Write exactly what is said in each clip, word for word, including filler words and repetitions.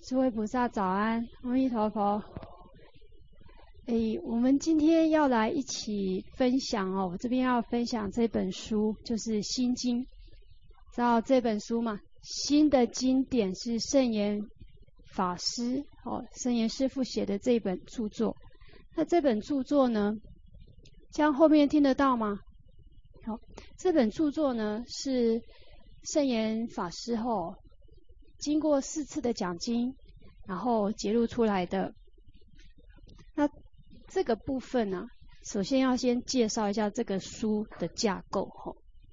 诸位菩萨早安，阿弥陀佛。诶，我们今天要来一起分享哦，我这边要分享这本书，就是《心经》。知道这本书吗？新的经典是圣严法师哦，圣严师父写的这本著作。那这本著作呢，这样后面听得到吗？好，这本著作呢是圣严法师后经过四次的讲经，然后节录出来的。那这个部分呢、啊，首先要先介绍一下这个书的架构吼。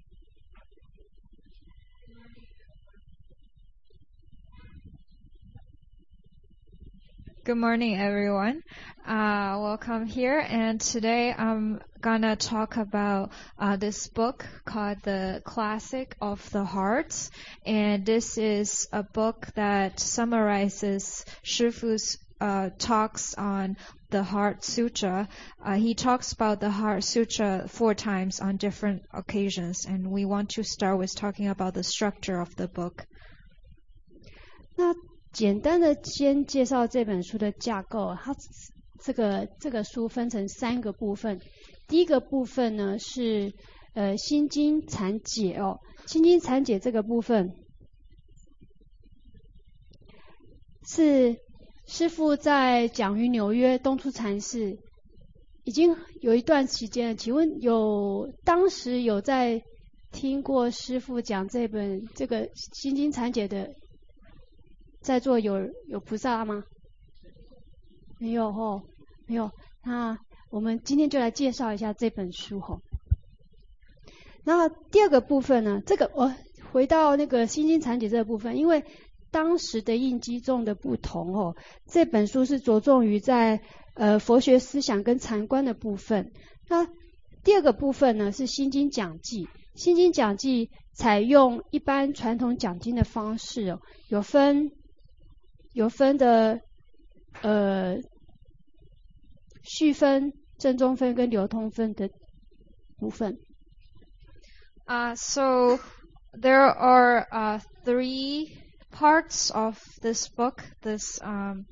Good morning, everyone. Uh, welcome here. And today I'm gonna talk about uh, this book called The Classic of the Heart. And this is a book that summarizes Shifu's uh, talks on the Heart Sutra. Uh, he talks about the Heart Sutra four times on different occasions. And we want to start with talking about the structure of the book. 那简单的先介绍这本书的架构，它这个这个书分成三个部分。第一个部分呢是呃心经阐解哦，心经阐解这个部分是师父在讲于纽约东出禅寺已经有一段期间了。请问有当时有在听过师父讲这本这个心经阐解的？在座有有菩萨吗？没有哦，没有。那我们今天就来介绍一下这本书哦。那第二个部分呢，这个我、哦、回到那个心经阐解这个部分，因为当时的印基宗的不同哦，这本书是着重于在呃佛学思想跟禅观的部分。那第二个部分呢是心经讲记，心经讲记采用一般传统讲经的方式哦，有分。有分的呃序分、正宗分跟流通分的部分。 Uh, so there are uh, three parts of this book. This um,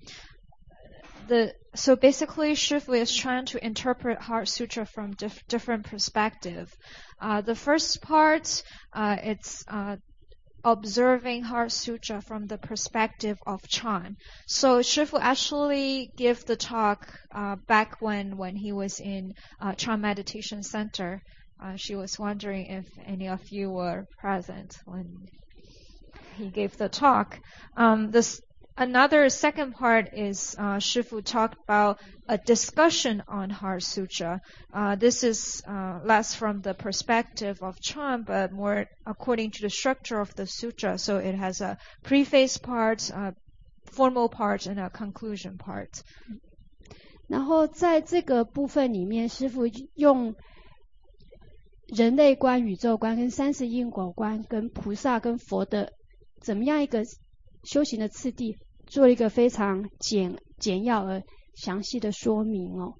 the so basically, Shifu is trying to interpret Heart Sutra from dif- different perspective. Uh, the first part, uh, it's uh, observing Heart Sutra from the perspective of Chan. So Shifu actually gave the talk uh, back when, when he was in uh, Chan Meditation Center. Uh, she was wondering if any of you were present when he gave the talk. Um, this Another second part is uh, Shifu talked about a discussion on Heart Sutra. Uh, this is uh, less from the perspective of Chan, but more according to the structure of the sutra. So it has a preface part, a formal part, and a conclusion part. 然后在这个部分里面，师父用人类观、宇宙观、跟三世因果观、跟菩萨跟佛的怎么样一个修行的次第，做一个非常简简要而详细的说明哦。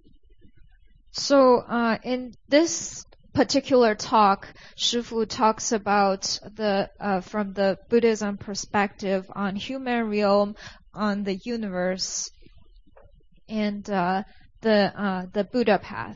So uh, in this particular talk, Shifu talks about the uh, from the Buddhism perspective on human realm, on the universe, and uh, the uh, the Buddha path.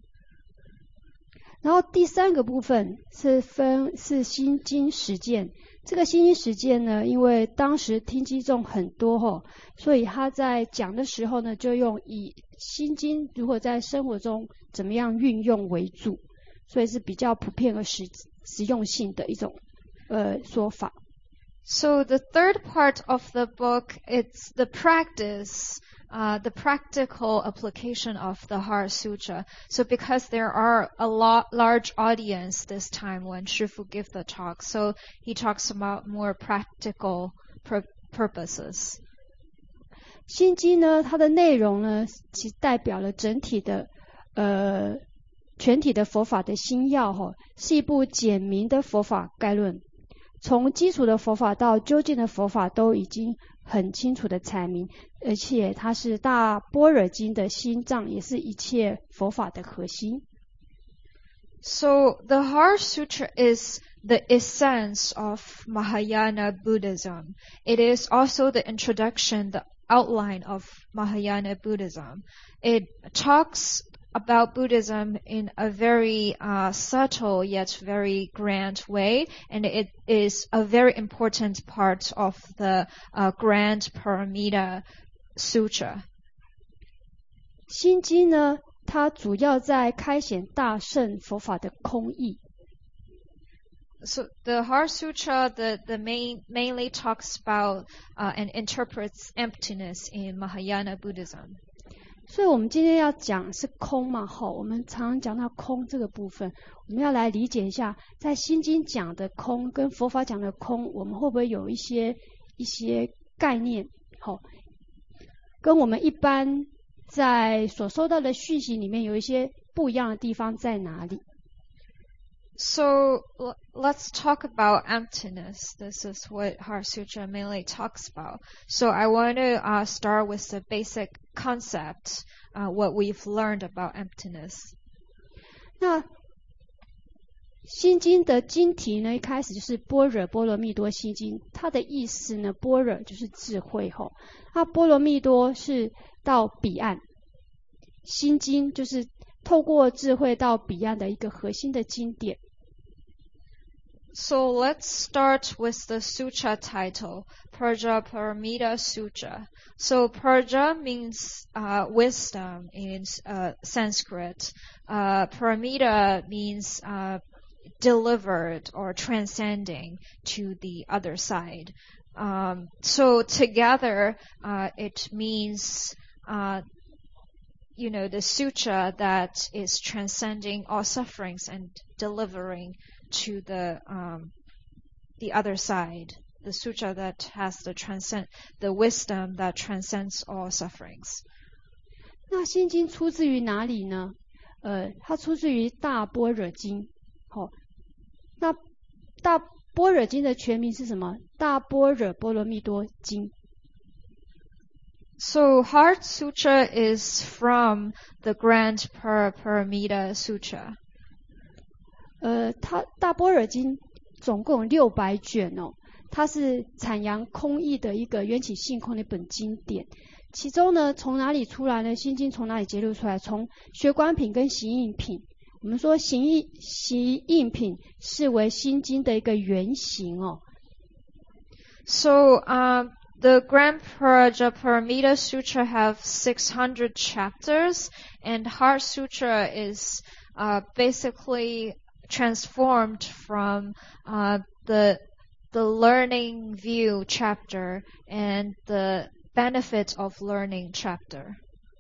然后第三个部分是分是心经实践。这个心经实践呢，因为当时听机众很多吼，所以他在讲的时候呢，就用以心经如何在生活中怎么样运用为主，所以是比较普遍和实实用性的一种呃说法。 So the third part of the book, it's the practice, uh, the practical application of the Heart Sutra. So because there are a lot, large audience this time when Shifu gives the talk, so he talks about more practical pur- purposes. 心经呢，它的内容呢，其代表了整体的呃全体的佛法的心要吼，是一部简明的佛法概论。从基础的佛法到究竟的佛法都已经很清楚的阐明，而且它是大般若经的心脏，也是一切佛法的核心。 So the Heart Sutra is the essence of Mahayana Buddhism. It is also the introduction, the outline of Mahayana Buddhism. It talks about Buddhism in a very uh, subtle yet very grand way, and it is a very important part of the uh, Grand Paramita Sutra. 心经呢，它主要在开显大乘佛法的空义。 So the Heart Sutra, the, the main, mainly talks about uh, and interprets emptiness in Mahayana Buddhism. 所以我们今天要讲是空嘛，吼，我们常常讲到空这个部分，我们要来理解一下，在心经讲的空跟佛法讲的空，我们会不会有一些一些概念，吼，跟我们一般在所收到的讯息里面有一些不一样的地方在哪里？ So let's talk about emptiness. This is what Heart Sutra mainly talks about. So I want to uh, start with the basic concept, uh, what we've learned about emptiness. 那心经的经题呢，一开始就是般若波罗蜜多心经，它的意思呢，般若就是智慧吼，那波罗蜜多是到彼岸，心经就是透过智慧到彼岸的一个核心的经典。 So let's start with the sutra title, Prajaparamita Sutra. So Praja means uh, wisdom in uh, Sanskrit. Uh, Paramita means uh, delivered or transcending to the other side. Um, so together, uh, it means, uh, you know, the sutra that is transcending all sufferings and delivering to the um, the other side, the sutra that has the transcend the wisdom that transcends all sufferings. 那心经出自于哪里呢？呃，它出自于大般若经。好、哦，那大般若经的全名是什么？大般若波罗蜜多经。 So Heart Sutra is from the Grand Paramita Sutra. 呃，它大般若经总共有六百卷哦，它是阐扬空义的一个缘起性空的一本经典。其中呢，从哪里出来呢？心经从哪里揭露出来？从学观品跟行印品。我们说行印行印品视为心经的一个原型哦。 So, um, the Grand Prajaparamita Sutra have six hundred chapters, and Heart Sutra is uh, basically transformed from uh, the the learning view chapter and the benefit of learning chapter.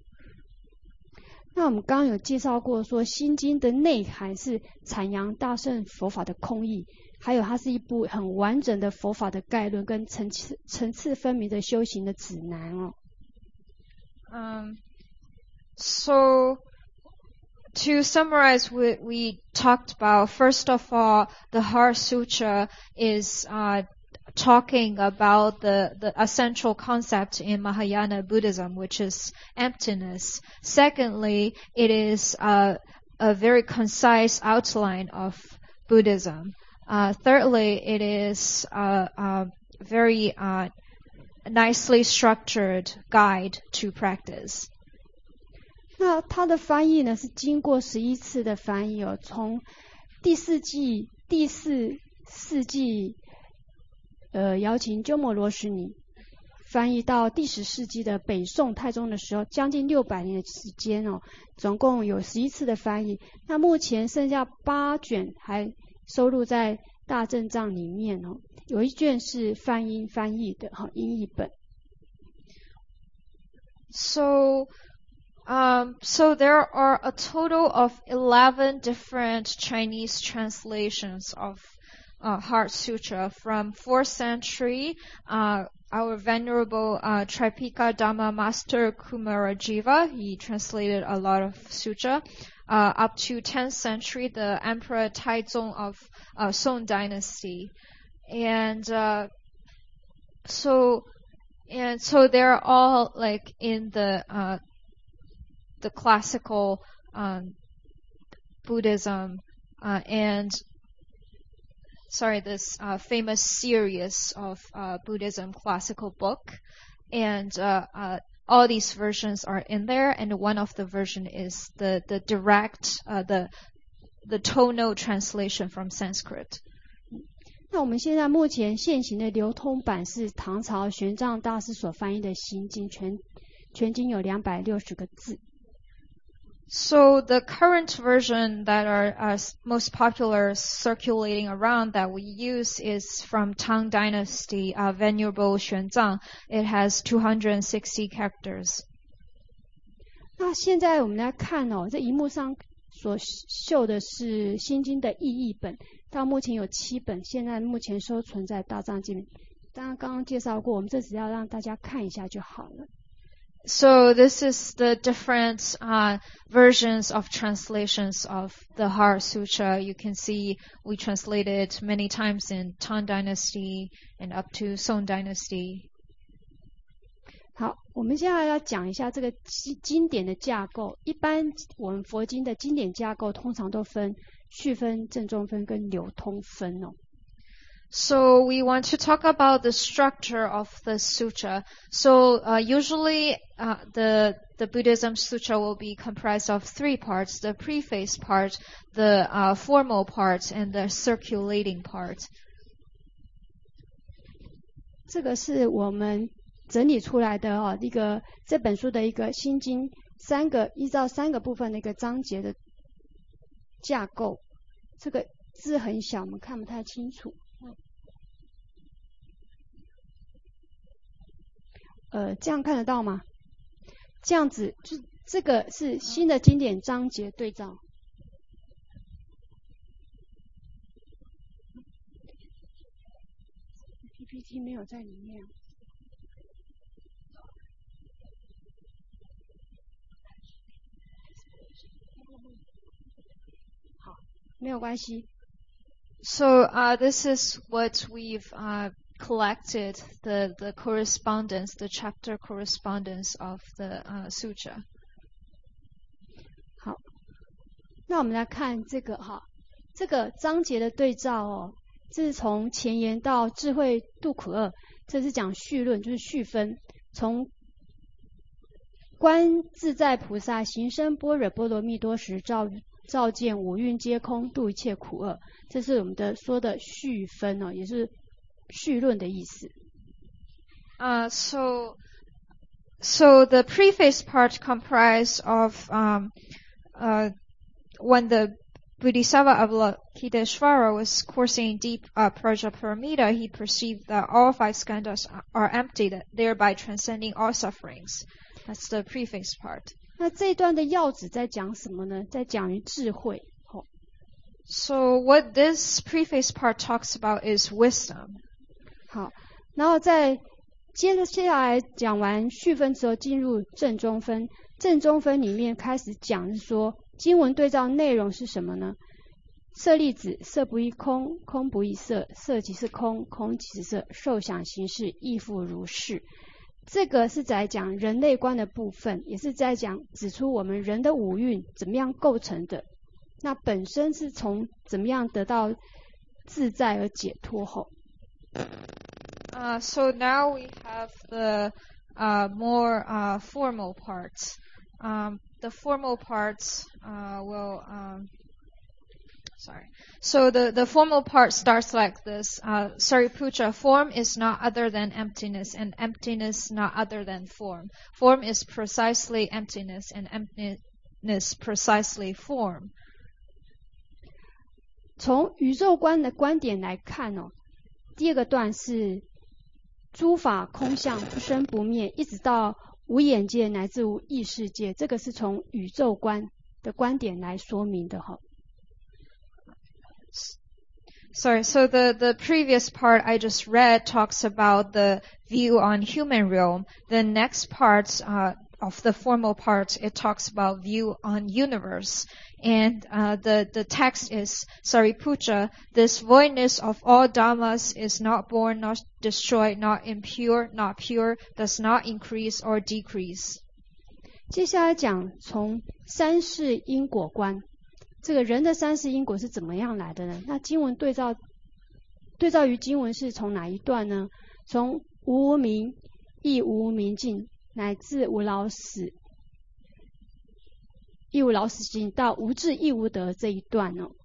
那我们刚刚有介绍过说心经的内涵是阐扬大乘佛法的空义，还有它是一部很完整的佛法的概论跟层次层次分明的修行的指南哦。 Um, so to summarize what we talked about, first of all, the Heart Sutra is uh, talking about the, the essential concept in Mahayana Buddhism, which is emptiness. Secondly, it is uh, a very concise outline of Buddhism. Uh, thirdly, it is a, a very uh, nicely structured guide to practice. 那它的翻译呢是经过十一次的翻译哦，从第四纪第四世纪呃姚琴鸠摩罗什尼翻译到第十世纪的北宋太宗的时候，将近六百年的时间哦，总共有十一次的翻译。那目前剩下八卷还收录在大正藏里面哦，有一卷是翻音翻译的哈音译本。 So, um, so there are a total of eleven different Chinese translations of uh, Heart Sutra from fourth century. Uh, our venerable uh, Tripika Dhamma master Kumarajiva, he translated a lot of sutra. Uh, up to tenth century, the Emperor Taizong of uh, Song Dynasty, and uh, so and so they're all like in the uh, the classical um, Buddhism uh, and sorry, this uh, famous series of uh, Buddhism classical book, and uh, uh, all these versions are in there, and one of the version is the the direct uh, the the tonal translation from Sanskrit. 那我们现在目前现行的流通版是唐朝玄奘大师所翻译的《心经》，全全经有两百六十个字。 So the current version that are uh, most popular circulating around that we use is from Tang Dynasty, uh, Venerable Xuanzang. It has two hundred sixty characters. 那现在我们来看哦，这荧幕上所秀的是《心经》的译译本，到目前有七本，现在目前收存在大藏经里。当然刚刚介绍过，我们这只要让大家看一下就好了。 So this is the different uh, versions of translations of the Heart Sutra. You can see we translated many times in Tang Dynasty and up to Song Dynasty. 好，我们现在要讲一下这个经典的架构。一般我们佛经的经典架构通常都分序分、正宗分跟流通分哦。 So we want to talk about the structure of the sutra. So uh, usually uh, the the Buddhism sutra will be comprised of three parts: the preface part, the uh, formal part, and the circulating part. 这个是我们整理出来的哦，一个这本书的一个心经三个依照三个部分的一个章节的架构。这个字很小，我们看不太清楚。呃，这样看得到吗？这样子，就这个是新的经典章节对照。P P T 没有在里面。好，没有关系。 So uh, this is what we've uh, collected the the correspondence, the chapter correspondence of the uh, sutra. 好，那我们来看这个哈，这个章节的对照哦，这是从前言到智慧度苦厄，这是讲序论，就是序分，从观自在菩萨行深般若波罗蜜多时，照照见五蕴皆空，度一切苦厄，这是我们的说的序分哦，也是序论的意思。 Uh, so, so the preface part comprised of um, uh, when the Bodhisattva Avalokiteshvara was coursing deep uh, Prajaparamita, he perceived that all five skandhas are empty, thereby transcending all sufferings. That's the preface part. 那这一段的要旨在讲什么呢？在讲于智慧。哦、 So what this preface part talks about is wisdom. 好，然后在接着下来讲完序分之后，进入正宗分。正宗分里面开始讲是说，经文对照内容是什么呢？舍利子，色不异空，空不异色，色即是空，空即是色，受想行识亦复如是。这个是在讲人类观的部分，也是在讲指出我们人的五蕴怎么样构成的。那本身是从怎么样得到自在而解脱后。 Uh, so now we have the uh, more uh, formal parts. Um, the formal parts uh, will, um, sorry. So the, the formal part starts like this. Uh, Sariputra, form is not other than emptiness, and emptiness not other than form. Form is precisely emptiness, and emptiness precisely form. 从宇宙观的观点来看哦，第二个段是诸法空相不生不灭，一直到无眼界乃至无意识界，这个是从宇宙观的观点来说明的哈。 Sorry, so the, the previous part I just read talks about the view on human realm. The next part uh, of the formal part, it talks about view on universe. And uh, the, the text is, Sariputra, this voidness of all dhammas is not born, not destroyed, not impure, not pure, does not increase or decrease. 接下来讲从三世因果观。 这个人的三世因果是怎么样来的呢？那经文对照对照于经文是从哪一段呢？从无明亦无明尽，乃至无老死亦无老死尽，到无智亦无得这一段呢。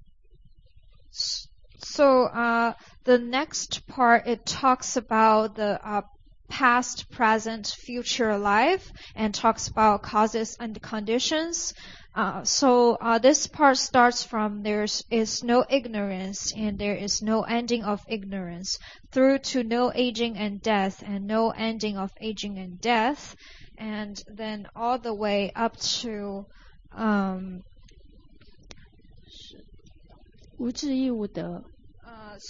So uh, the next part, it talks about the uh, past, present, future life, and talks about causes and conditions. Uh, so uh, this part starts from there is no ignorance and there is no ending of ignorance, through to no aging and death and no ending of aging and death, and then all the way up to um, 无智亦无得。 uh,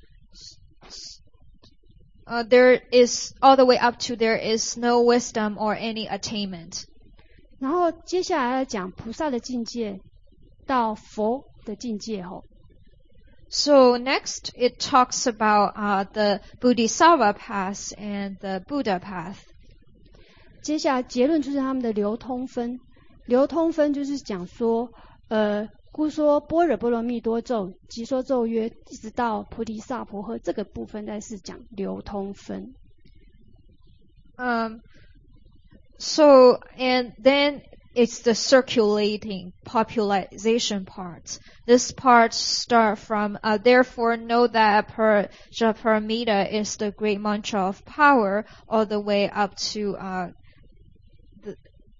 uh, there is all the way up to there is no wisdom or any attainment. 然后接下来要讲菩萨的境界到佛的境界后。 So next it talks about uh, the Bodhisattva path and the Buddha path. 接下来结论就是他们的流通分。流通分就是讲说，呃，故说般若波罗蜜多咒，即说咒曰，一直到菩提萨婆诃这个部分，再是讲流通分。 Um. So, and then it's the circulating popularization part. This part start from, uh, therefore know that Paramitā is the great mantra of power, all the way up to, uh, the,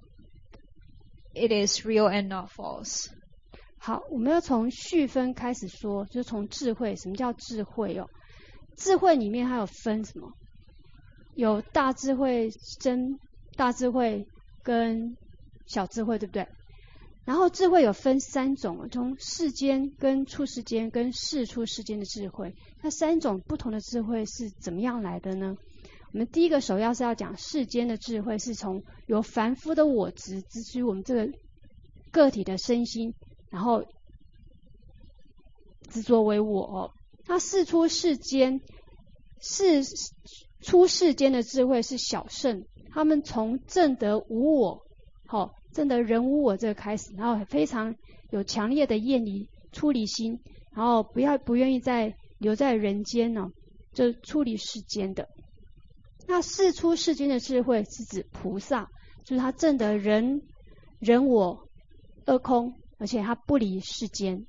it is real and not false. 好，我们要从序分开始说，就是从智慧。什么叫智慧哦？智慧里面还有分什么？有大智慧真。大智慧跟小智慧，对不对？然后智慧有分三种，从世间跟处世间跟世出世间的智慧。那三种不同的智慧是怎么样来的呢？我们第一个首要是要讲世间的智慧，是从由凡夫的我执支持我们这个个体的身心，然后执着为我哦。那世出世间，世出世间的智慧是小圣。他们从证得无我，好、哦，证得人无我这个开始，然后非常有强烈的厌离、出离心，然后不要不愿意再留在人间呢、哦，就出离世间的。那世出世间的智慧是指菩萨，就是他证得人人我二空，而且他不离世间。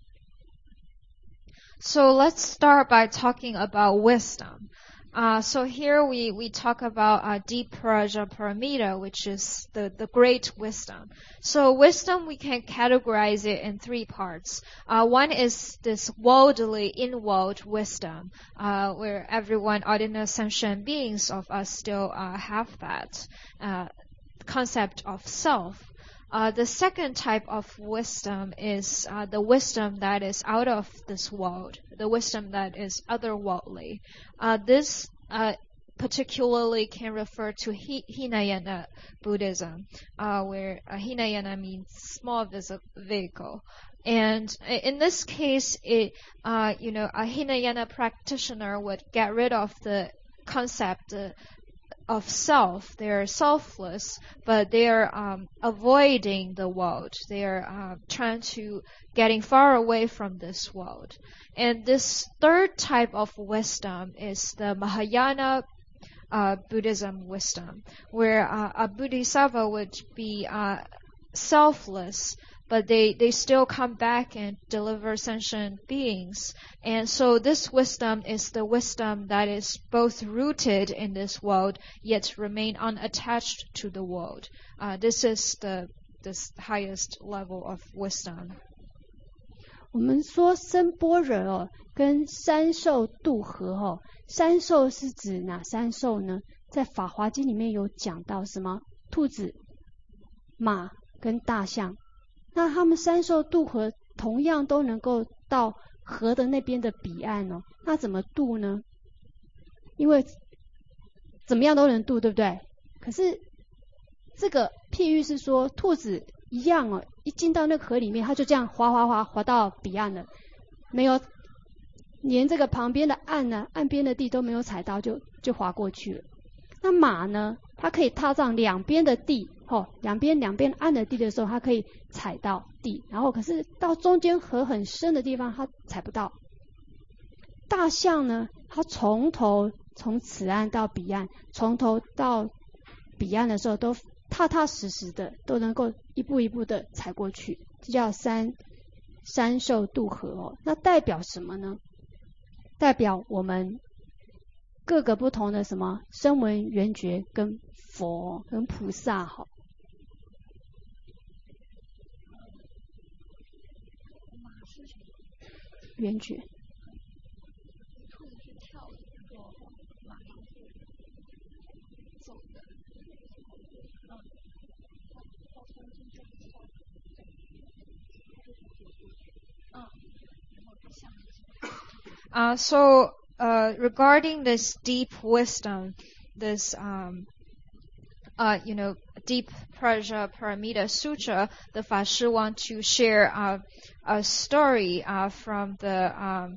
So let's start by talking about wisdom. Uh, so here we, we talk about uh, Deep Praja Paramita, which is the, the great wisdom. So wisdom, we can categorize it in three parts. Uh, one is this worldly, in-world wisdom, uh, where everyone, ordinary sentient beings of us still uh, have that uh, concept of self. Uh, the second type of wisdom is uh, the wisdom that is out of this world, the wisdom that is otherworldly. Uh, this uh, particularly can refer to Hi- Hinayana Buddhism, uh, where uh, Hinayana means small vis- vehicle. And in this case, it, uh, you know, a Hinayana practitioner would get rid of the concept uh, of self. They're selfless, but they're um, avoiding the world. They're uh, trying to getting far away from this world. And this third type of wisdom is the Mahayana uh, Buddhism wisdom, where uh, a Bodhisattva would be uh, selfless, but they, they still come back and deliver sentient beings. And so this wisdom is the wisdom that is both rooted in this world, yet remain unattached to the world. Uh, this is the this highest level of wisdom. 我们说生般若哦，跟三受度合哦。三受是指哪三受呢？在《法华经》里面有讲到什么？兔子、马跟大象。那他们三受渡河，同样都能够到河的那边的彼岸哦。那怎么渡呢？因为怎么样都能渡，对不对？可是这个譬喻是说，兔子一样哦，一进到那个河里面，它就这样滑滑滑滑到彼岸了，没有连这个旁边的岸呢、岸边的地都没有踩到，就就滑过去了。那马呢，它可以踏上两边的地。 哦，两边两边按着地的时候，它可以踩到地，然后可是到中间河很深的地方，它踩不到。大象呢，它从头从此岸到彼岸，从头到彼岸的时候，都踏踏实实的，都能够一步一步的踩过去，这叫三三兽渡河哦。那代表什么呢？代表我们各个不同的什么声闻缘觉跟佛跟菩萨哈。缘觉。 Uh, so, uh, regarding this deep wisdom, this, um, uh, you know, deep Praja Paramita Sutra, the Fa Shi want to share uh, a story uh, from the um,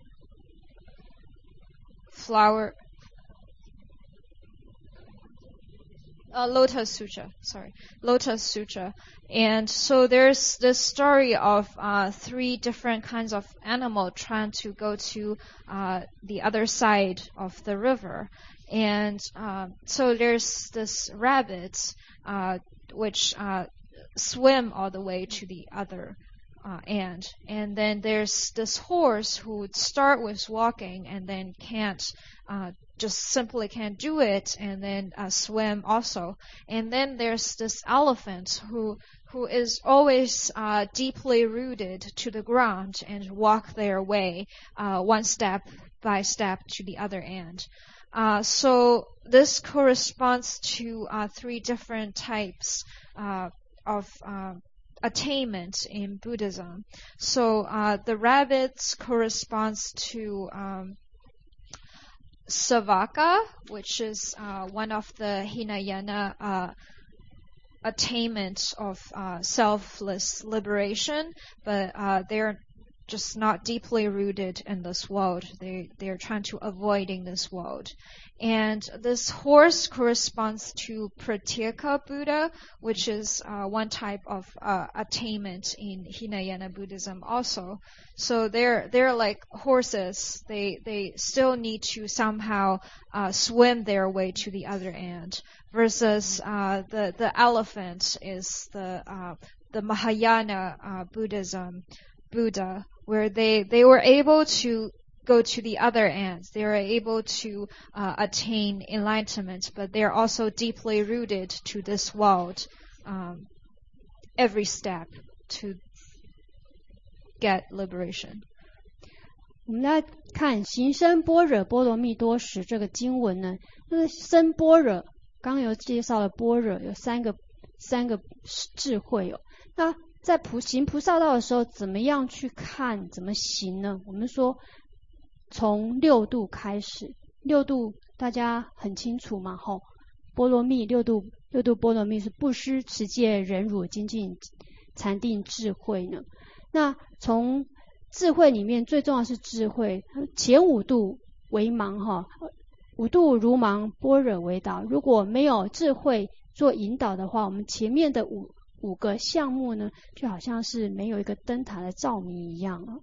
flower, uh, Lotus Sutra, sorry, Lotus Sutra. And so there's this story of uh, three different kinds of animal trying to go to uh, the other side of the river. And uh, so there's this rabbit uh, which uh, swim all the way to the other uh, end. And then there's this horse who would start with walking and then can't uh, just simply can't do it, and then uh, swim also. And then there's this elephant who who is always uh, deeply rooted to the ground and walk their way uh, one step by step to the other end. Uh, so this corresponds to uh, three different types uh, of uh, attainment in Buddhism. So uh, the rabbits corresponds to um, Savaka, which is uh, one of the Hinayana uh, attainment of uh, selfless liberation, but uh, they're just not deeply rooted in this world. They they're trying to avoiding this world. And this horse corresponds to Pratyeka Buddha, which is uh, one type of uh, attainment in Hinayana Buddhism also. So they're they're like horses. They they still need to somehow uh, swim their way to the other end. Versus uh, the the elephant is the uh, the Mahayana uh, Buddhism Buddha, where they they were able to go to the other end. They are able to uh, attain enlightenment, but they are also deeply rooted to this world um, every step to get liberation. 我们来看行深般若波罗蜜多时这个经文呢，就是深般若，刚刚有介绍了般若有三个三个智慧哦。那在菩行菩萨道的时候，怎么样去看，怎么行呢？我们说从六度开始，六度大家很清楚嘛，吼，波罗蜜六度，六度波罗蜜是布施、持戒、忍辱、精进、禅定、智慧呢。那从智慧里面最重要是智慧，前五度为盲哈，五度如盲，般若为导。如果没有智慧做引导的话，我们前面的五五个项目呢，就好像是没有一个灯塔的照明一样啊。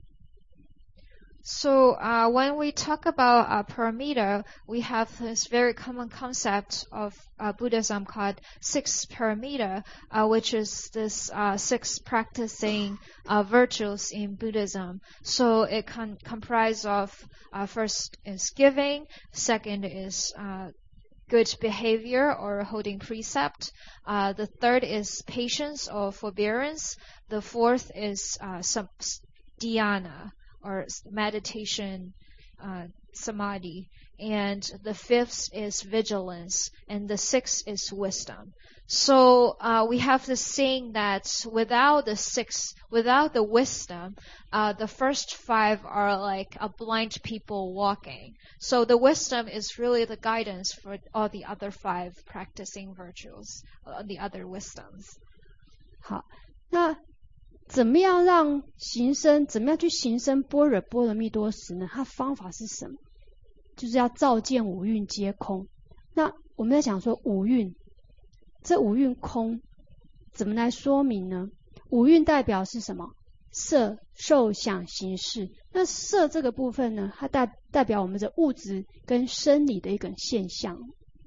So uh, when we talk about uh, paramita, we have this very common concept of uh, Buddhism called six paramita, uh, which is this uh, six practicing uh, virtues in Buddhism. So it can comprise of uh, first is giving, second is uh, good behavior or holding precept. Uh, the third is patience or forbearance. The fourth is uh, dhyana or meditation, uh, samadhi. And the fifth is vigilance. And the sixth is wisdom. So uh, we have this saying that without the six, without the wisdom, uh, the first five are like a blind people walking. So the wisdom is really the guidance for all the other five practicing virtues, uh, the other wisdoms. 好，那怎么样让行深，怎么样去行深般若波罗蜜多时呢？它方法是什么？就是要照见五蕴皆空。那我们在讲说五蕴。 这五蕴空怎么来说明呢？五蕴代表是什么？色、受、想、行、识。那色这个部分呢，它代代表我们的物质跟生理的一个现象。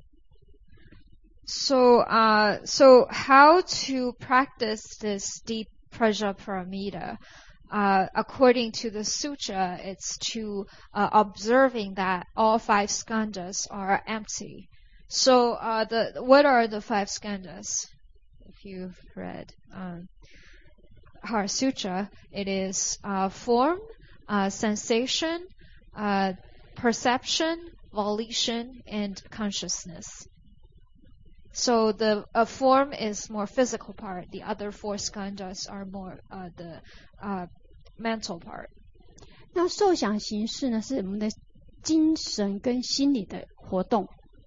So, uh, so how to practice this deep Prajnaparamita? Uh, according to the sutra, it's to uh, observing that all five skandhas are empty. So, uh, the what are the five skandhas? If you've read um, our sutra, it is uh, form, uh, sensation, uh, perception, volition, and consciousness. So the uh, form is more physical part. The other four skandhas are more uh, the uh, mental part. 那受想行识呢，是我们的精神跟心理的活动。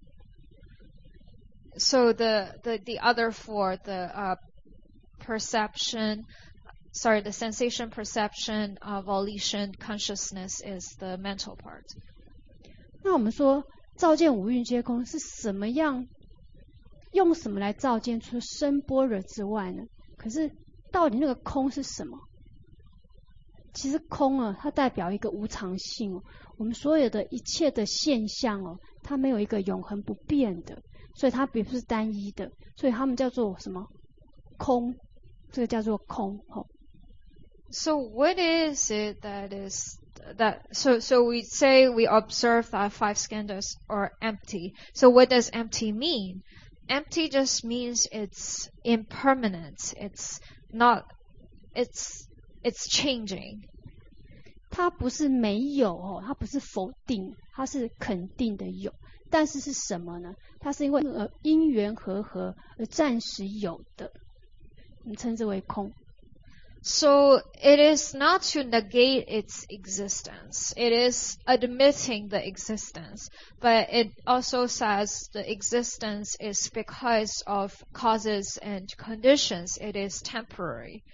So the the the other four, the uh, perception, sorry, the sensation, perception, uh, volition, consciousness is the mental part. 那我们说照见五蕴皆空是什么样？用什么来照见出声般若之外呢？可是到底那个空是什么？其实空啊，它代表一个无常性哦。我们所有的一切的现象哦，它没有一个永恒不变的，所以它并不是单一的，所以它们叫做什么？空，这个叫做空哦。 So what is it that is that? So so we say we observe that five skandhas are empty. So what does empty mean? Empty just means it's impermanent. It's not. It's it's changing. 它不是没有哦，它不是否定，它是肯定的有。但是是什么呢？它是因为呃因缘和合而暂时有的，我们称之为空。 So it is not to negate its existence. It is admitting the existence. But it also says the existence is because of causes and conditions. It is temporary.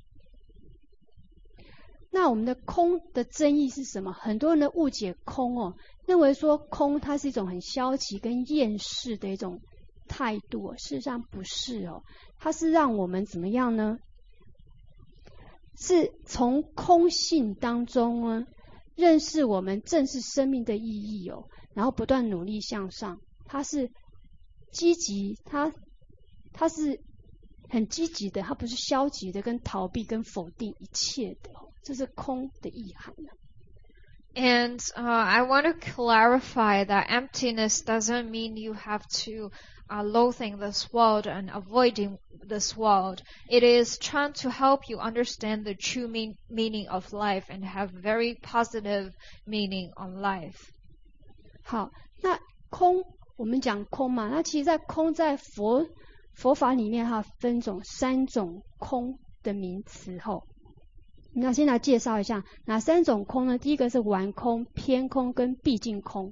那我们的空的争议是什么？很多人的误解空哦，认为说空它是一种很消极跟厌世的一种态度哦，事实上不是哦，它是让我们怎么样呢？是从空性当中呢，认识我们正视生命的意义哦，然后不断努力向上。它是积极，它它是很积极的，它不是消极的，跟逃避跟否定一切的哦，这是空的意涵呢。 And uh, I want to clarify that emptiness doesn't mean you have to uh, loathing this world and avoiding this world. It is trying to help you understand the true mean, meaning of life and have very positive meaning on life. 好，那空我们讲空嘛，那其实在空在佛佛法里面它分种三种空的名词后。那先来介绍一下哪三种空呢？第一个是顽空、偏空跟毕竟空。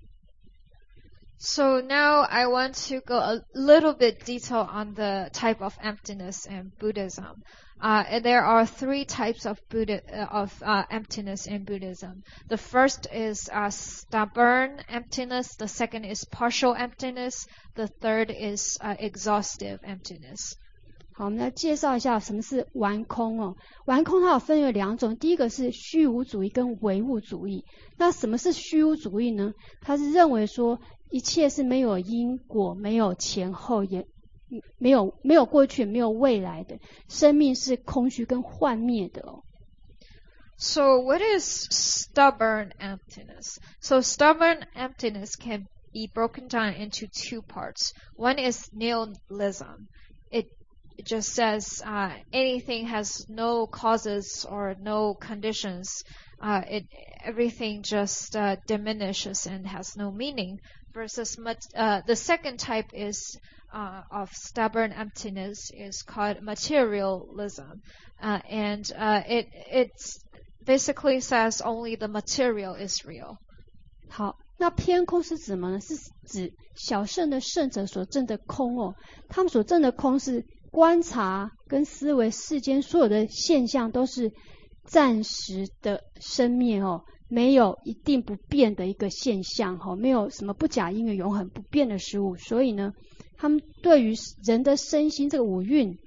So now I want to go a little bit detail on the type of emptiness in Buddhism. Uh, there are three types of Buddha, uh, of uh, emptiness in Buddhism. The first is uh, stubborn emptiness. The second is partial emptiness. The third is uh, exhaustive emptiness. 好，我们来介绍一下什么是顽空哦。顽空它有分为两种，第一个是虚无主义跟唯物主义。那什么是虚无主义呢？它是认为说一切是没有因果、没有前后，也没有没有过去、没有未来的，生命是空虚跟幻灭的哦。 So what is stubborn emptiness? So stubborn emptiness can be broken down into two parts. One is nihilism. It It just says uh, anything has no causes or no conditions. Uh, it everything just uh, diminishes and has no meaning. Versus uh, the second type is uh, of stubborn emptiness is called materialism, uh, and uh, it it basically says only the material is real. 好，那偏空是指什么呢？是指小圣的圣者所证的空哦，他们所证的空是观察跟思维世间所有的现象都是暂时的生灭哦，没有一定不变的一个现象哦，没有什么不假因缘永恒不变的事物，所以呢， 他们对于人的身心这个五蕴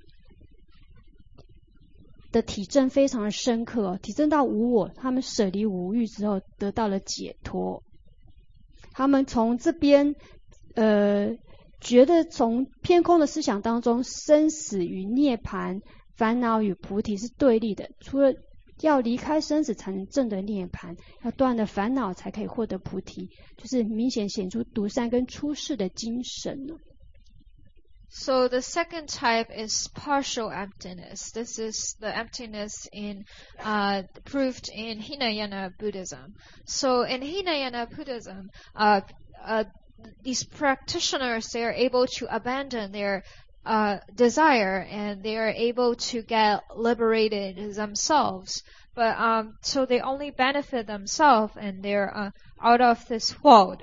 的体证非常的深刻哦，体证到无我，他们舍离五欲之后得到了解脱。他们从这边呃觉得从偏空的思想当中，生死与涅槃、烦恼与菩提是对立的，除了要离开生死才能证得涅槃，要断了烦恼才可以获得菩提，就是明显显出独善跟出世的精神了。 So the second type is partial emptiness. This is the emptiness in uh, proved in Hinayana Buddhism. So in Hinayana Buddhism, uh, uh, these practitioners, they are able to abandon their uh, desire and they are able to get liberated themselves. But um, so they only benefit themselves and they're uh, out of this world.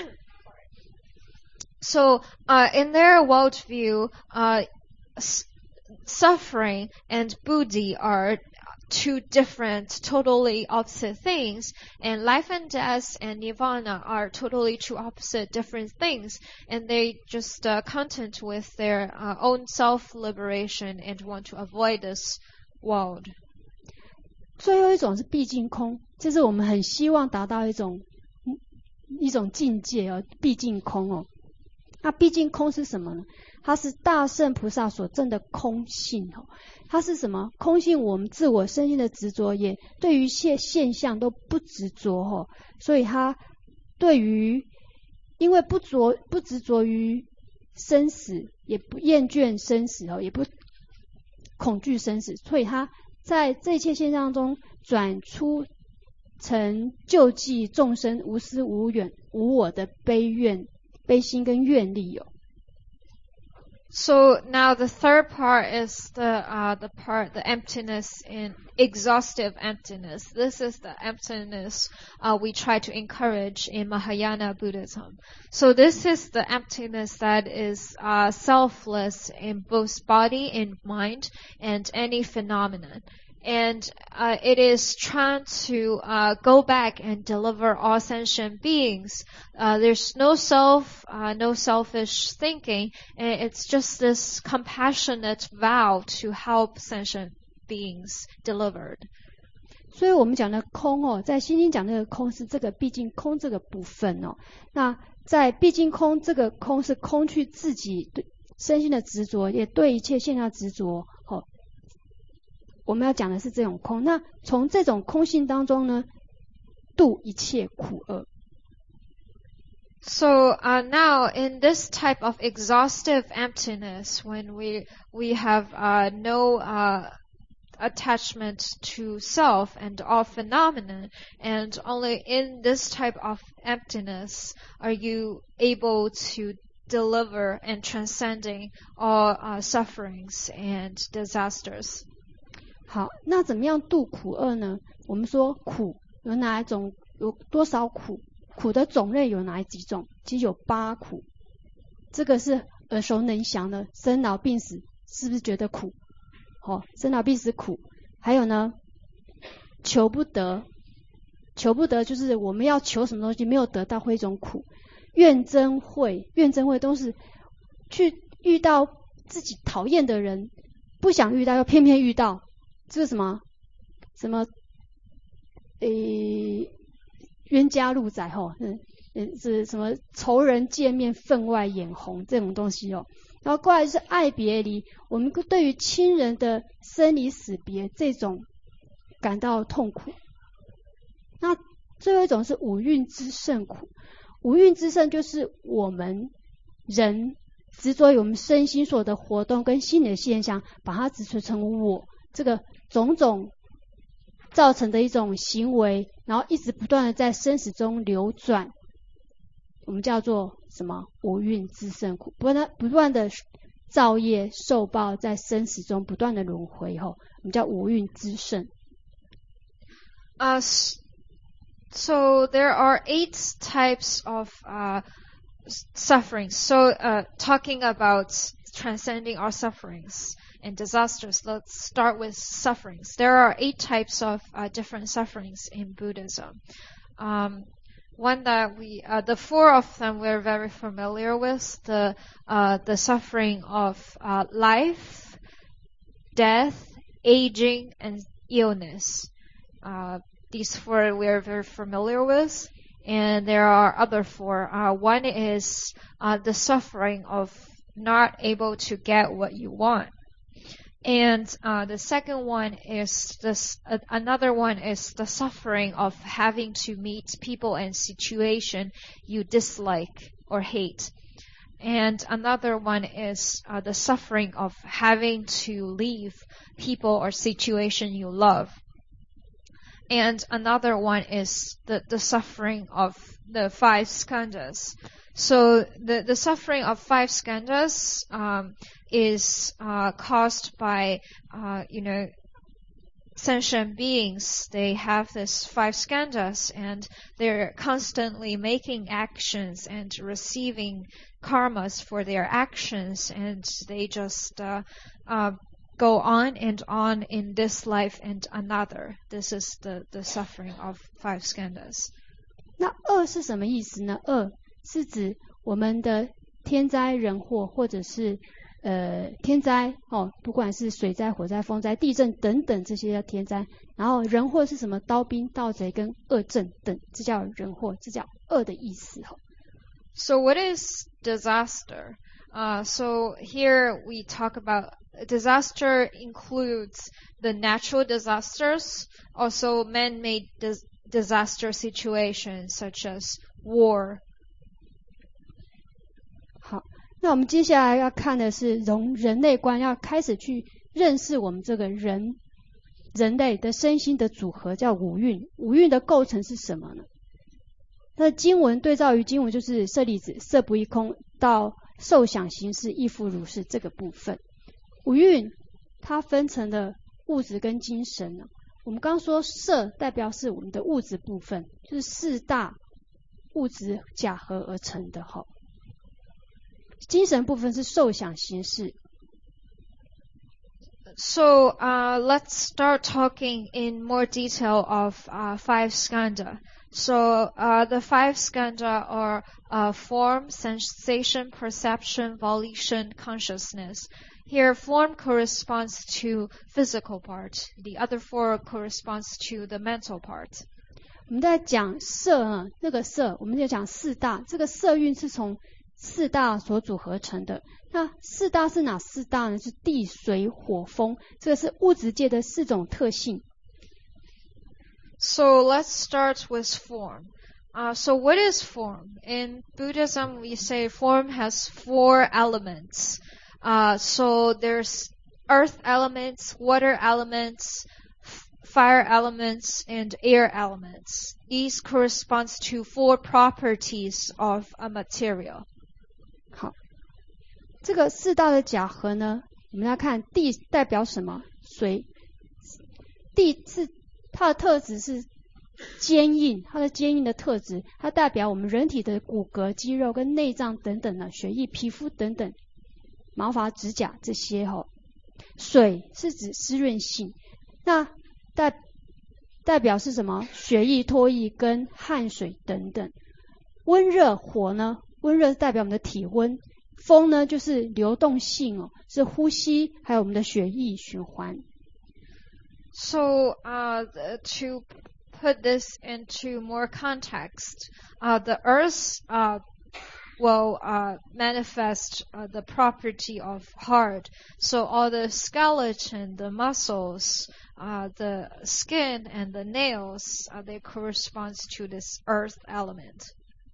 So, uh, in their worldview, uh, s- suffering and buddhi are two different, totally opposite things, and life and death and nirvana are totally two opposite, different things, and they just uh, content with their uh, own self-liberation and want to avoid this world. 最后一种是毕竟空，这是我们很希望达到一种一种境界哦，毕竟空哦。那毕竟空是什么呢？它是大圣菩萨所证的空性哦。它是什么？空性我们自我身心的执着，也对于现现象都不执着哦。所以它对于因为不着不执着于生死，也不厌倦生死哦，也不恐惧生死，所以它在这一切现象中转出成救济众生无私无远无我的悲愿。悲心跟愿力哦。 So now the third part is the uh, the part the emptiness in exhaustive emptiness. This is the emptiness uh, we try to encourage in Mahayana Buddhism. So this is the emptiness that is uh, selfless in both body and mind and any phenomenon. And uh, it is trying to uh, go back and deliver all sentient beings. Uh, there's no self, uh, no selfish thinking, and it's just this compassionate vow to help sentient beings delivered. 所以我们讲的空哦，在心经讲的空是这个毕竟空这个部分哦。那在毕竟空这个空是空去自己对身心的执着，也对一切现象执着哦。我们要讲的是这种空，那从这种空性当中呢，度一切苦厄。 So uh, now in this type of exhaustive emptiness, when we we have uh, no uh, attachment to self and all phenomena, and only in this type of emptiness are you able to deliver and transcending all uh, sufferings and disasters. 好，那怎么样度苦厄呢？我们说苦有哪一种，有多少苦？苦的种类有哪几种？其实有八苦，这个是耳熟能详的，生老病死是不是觉得苦？哦，生老病死苦。还有呢，求不得，求不得就是我们要求什么东西没有得到会一种苦。怨憎会，怨憎会都是去遇到自己讨厌的人，不想遇到又偏偏遇到。这是什么？什么？诶，冤家路窄吼，嗯嗯，是什么？仇人见面分外眼红这种东西哦。然后过来是爱别离，我们对于亲人的生离死别这种感到痛苦。那最后一种是五蕴之胜苦，五蕴之胜就是我们人执着于我们身心所的活动跟心理的现象，把它执着成我。这个种种造成的一种行为，然后一直不断的在生死中流转，我们叫做什么？五蕴之胜苦，不断不断的造业受报，在生死中不断的轮回后，我们叫五蕴之胜。 Uh, so there are eight types of uh, suffering. So uh, talking about transcending our sufferings and disasters, let's start with sufferings. There are eight types of uh, different sufferings in Buddhism. Um, one that we, uh, the four of them we're very familiar with, the, uh, the suffering of, uh, life, death, aging, and illness. Uh, these four we're very familiar with. And there are other four. Uh, one is, uh, the suffering of not able to get what you want. And uh, the second one is this. Uh, another one is the suffering of having to meet people and situation you dislike or hate. And another one is uh, the suffering of having to leave people or situation you love. And another one is the, the suffering of the five skandhas. So the, the suffering of five skandhas um, is uh, caused by, uh, you know, sentient beings. They have this five skandhas and they're constantly making actions and receiving karmas for their actions, and they just uh, uh, go on and on in this life and another. This is the, the suffering of five skandhas. 那恶是什么意思呢？恶是指我们的天灾人祸，或者是呃天灾哦，不管是水灾、火灾、风灾、地震等等这些叫天灾。然后人祸是什么？刀兵、盗贼跟恶政等，这叫人祸，这叫恶的意思哈。 So what is disaster? Uh, so here we talk about disaster includes the natural disasters, also man-made dis- disaster situations such as war. 好，那我们接下来要看的是从人类观，要开始去认识我们这个人人类的身心的组合，叫五蕴。五蕴的构成是什么呢？那经文对照于经文就是舍利子，色不异空到受想行识亦复如是这个部分。五蕴它分成了物质跟精神呢。我们刚刚说色代表是我们的物质部分，就是四大物质假合而成的哈。精神部分是受想行识。 So uh, let's start talking in more detail of uh, five skandha. So uh, the five skandha are uh, form, sensation, perception, volition, consciousness. Here, form corresponds to physical part. The other four corresponds to the mental part. 我们在讲色啊，那个色，我们在讲四大，这个色蕴是从四大所组合成的。那四大是哪四大呢？是地、水、火、风，这个是物质界的四种特性。 So let's start with form. Uh, so what is form? In Buddhism, we say form has four elements. Uh, so there's earth elements, water elements, f- fire elements, and air elements. These corresponds to four properties of a material. 好，这个四大的假合呢，我们要看地代表什么？水，地是它的特质是坚硬，它的坚硬的特质，它代表我们人体的骨骼、肌肉跟内脏等等的血液、皮肤等等。毛发、指甲这些哈、哦，水是指湿润性，那代代表是什么？血液、唾液跟汗水等等。温热火呢？温热代表我们的体温，风呢就是流动性哦，是呼吸还有我们的血液循环。 So uh, to put this into more context, uh, the earth uh, will uh, manifest uh, the property of heart. So all the skeleton, the muscles, uh, the skin, and the nails, uh, they correspond to this earth element.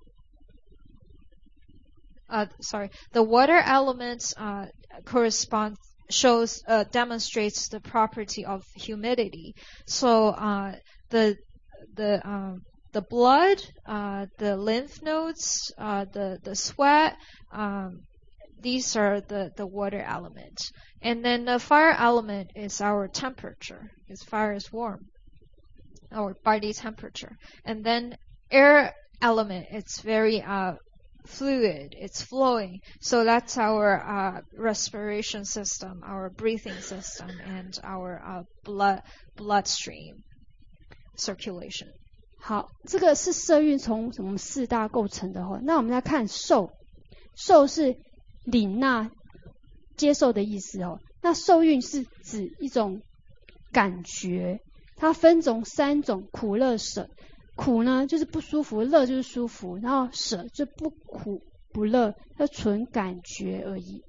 Uh, sorry, the water element uh, corresponds shows uh, demonstrates the property of humidity. So uh, the the um, the blood, uh, the lymph nodes, uh, the the sweat, um, these are the the water element. And then the fire element is our temperature. Because fire is warm, our body temperature. And then air element, it's very uh, fluid, it's flowing. So that's our uh, respiration system, our breathing system, and our uh, blood bloodstream circulation. 好，这个是色蕴从什么四大构成的哦。那我们来看受，受是领纳、接受的意思哦。那受蕴是指一种感觉，它分种三种：苦、乐、舍。苦呢就是不舒服，乐就是舒服，然后舍就不苦不乐，它纯感觉而已。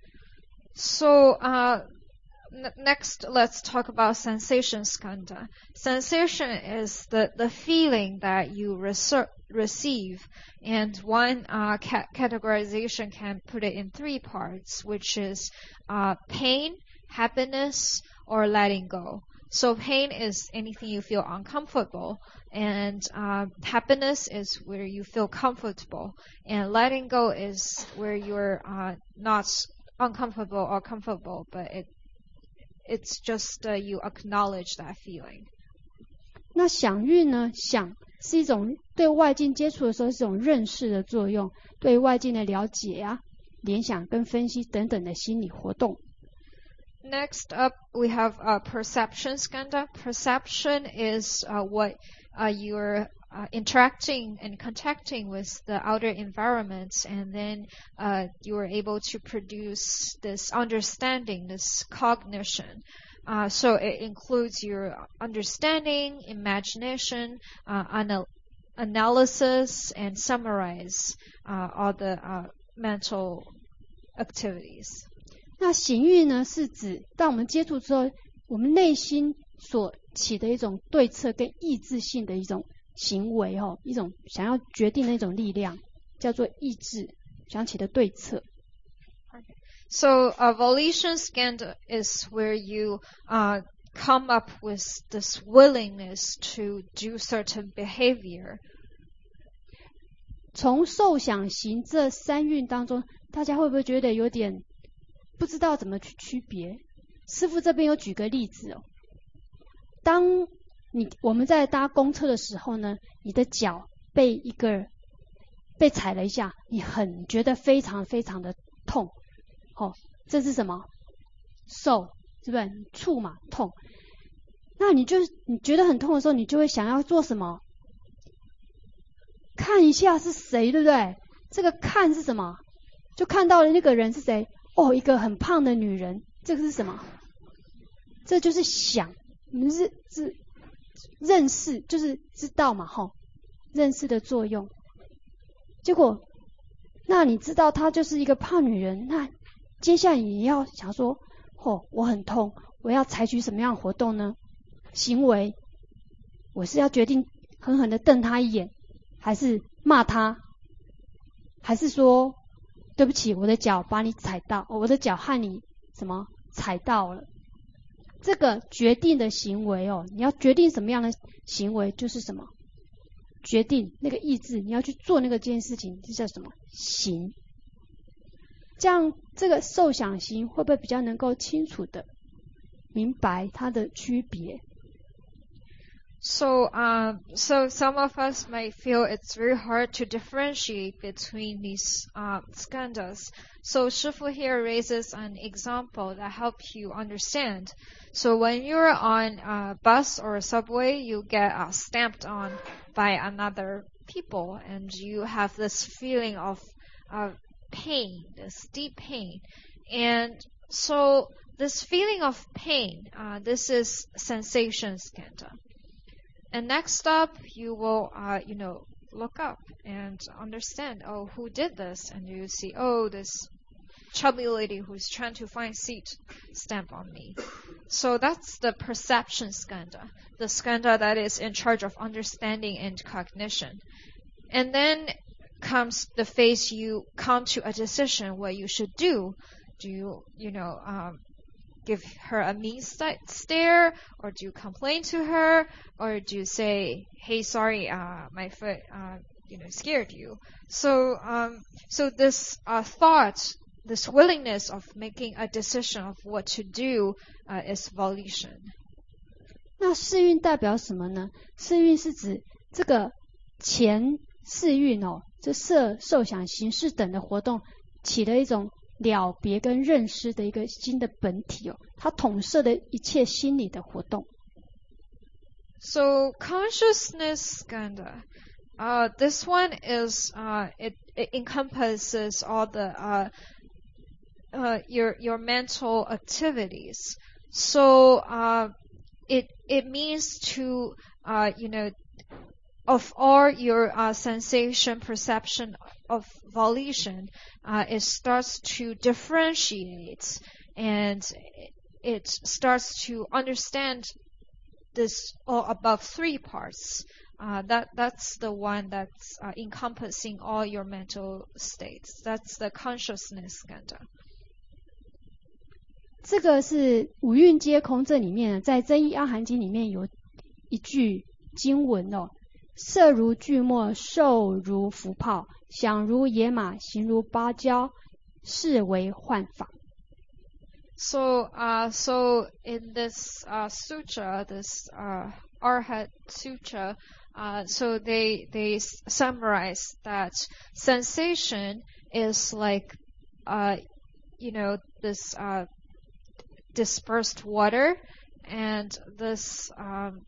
So, uh, n- next let's talk about sensation skandha. Sensation is the, the feeling that you reser- receive, and one uh, ca- categorization can put it in three parts, which is uh, pain, happiness, or letting go. So pain is anything you feel uncomfortable, and uh, happiness is where you feel comfortable, and letting go is where you're uh, not uncomfortable or comfortable, but it it's just uh, you acknowledge that feeling. 那想蕴呢？想是一种对外境接触的时候是一种认识的作用，对外境的了解啊、联想跟分析等等的心理活动。 Next up, we have uh, perception skandha. Perception is uh, what uh, you're uh, interacting and contacting with the outer environments, and then uh, you are able to produce this understanding, this cognition. Uh, so it includes your understanding, imagination, uh, anal- analysis, and summarize uh, all the uh, mental activities. 那行蕴呢，是指当我们接触之后，我们内心所起的一种对策跟意志性的一种行为哦，一种想要决定的一种力量，叫做意志，想起的对策。 So uh, volition skandha is where you uh, come up with this willingness to do certain behavior. 从受想行这三蕴当中，大家会不会觉得有点不知道怎么去区别？师父这边有举个例子哦。当你我们在搭公车的时候呢，你的脚被一个被踩了一下，你很觉得非常非常的痛，哦，这是什么？受，是不是？触嘛，痛。那你就你觉得很痛的时候，你就会想要做什么？看一下是谁，对不对？这个看是什么？就看到了那个人是谁？哦，一个很胖的女人，这个是什么？这就是想，我们是是认识，就是知道嘛，吼，认识的作用。结果，那你知道她就是一个胖女人，那接下来你要想说，哦，我很痛，我要采取什么样的活动呢？行为，我是要决定狠狠的瞪她一眼，还是骂她，还是说？对不起，我的脚把你踩到，我的脚和你什么踩到了。这个决定的行为哦，你要决定什么样的行为，就是什么决定那个意志，你要去做那个件事情，这叫什么行？这样这个受想行会不会比较能够清楚的明白它的区别？ So, um, so some of us might feel it's very hard to differentiate between these uh, skandhas. So Shifu here raises an example that helps you understand. So when you're on a bus or a subway, you get uh, stamped on by another people, and you have this feeling of uh, pain, this deep pain. And so this feeling of pain, uh, this is sensation skandha. And next up, you will, uh, you know, look up and understand, oh, who did this? And you see, oh, this chubby lady who's trying to find seat stamp on me. So that's the perception skandha, the skandha that is in charge of understanding and cognition. And then comes the phase you come to a decision what you should do. Do you, you know, um, give her a mean st- stare, or do you complain to her, or do you say, hey, sorry, uh, my foot, uh, you know, scared you? So, um, so this uh, thought, this willingness of making a decision of what to do uh, is volition. 那四蕴代表什么呢？四蕴是指这个前四蕴哦，这色、受、想、行、识等的活动起了一种了别跟认识的一个新的本体哦，它统摄的一切心理的活动。 So consciousness skandha. Uh, this one is uh, it, it encompasses all the uh, uh, your your mental activities. So uh, it it means to uh, you know of all your uh, sensation, perception of volition, uh, it starts to differentiate and it starts to understand this all above three parts. Uh, that that's the one that's uh, encompassing all your mental states. That's the consciousness skandha. 这个是五蕴皆空这里面，在增一阿含经里面有一句经文哦，色如聚沫，受如浮泡，想如野马，行如芭蕉，是为幻法。 So, uh, so in this uh, sutra, this uh, Arhat Sutra, uh, so they they summarize that sensation is like, uh, you know, this uh, dispersed water, and this um,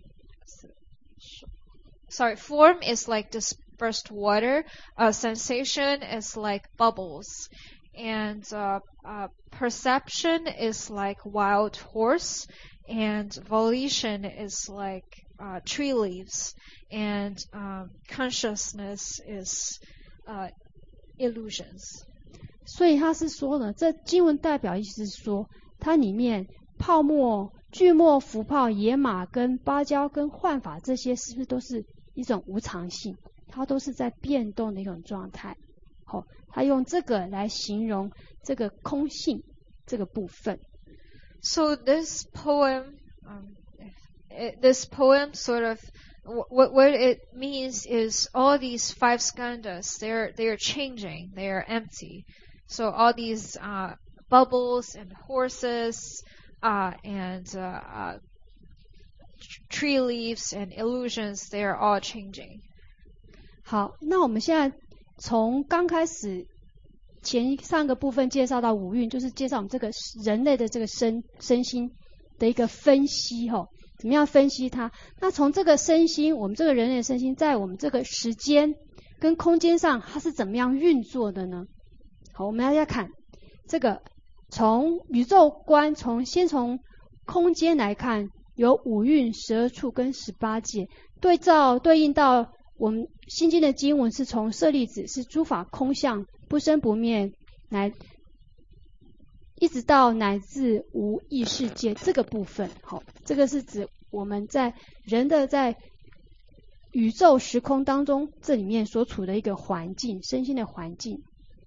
sorry, form is like dispersed water. Uh, sensation is like bubbles. And uh, uh, perception is like wild horse, and volition is like uh, tree leaves, and um, consciousness is uh, illusions. 所以他是说呢，这经文代表意思是说，它里面泡沫、聚沫、浮泡、野马跟芭蕉跟幻法这些，是不是都是一种无常性？它都是在变动的一种状态。好、哦，他用这个来形容这个空性这个部分。 So this poem, um, it, this poem sort of what what it means is all these five skandhas, they're they're changing, they're empty. So all these uh, bubbles and horses uh, and uh, uh, tree leaves and illusions, they're all changing. 好，那我们现在从刚开始前上个部分介绍到五蕴，就是介绍我们这个人类的这个身身心的一个分析吼，怎么样分析它？那从这个身心，我们这个人类的身心，在我们这个时间跟空间上，它是怎么样运作的呢？好，我们要来看这个，从宇宙观，从先从空间来看，有五蕴、十二处跟十八界，对照对应到我们心经的经文是从舍利子是诸法空相不生不灭来一直到乃至无意识界这个部分。好，这个是指我们在人的在宇宙时空当中这里面所处的一个环境，身心的环境。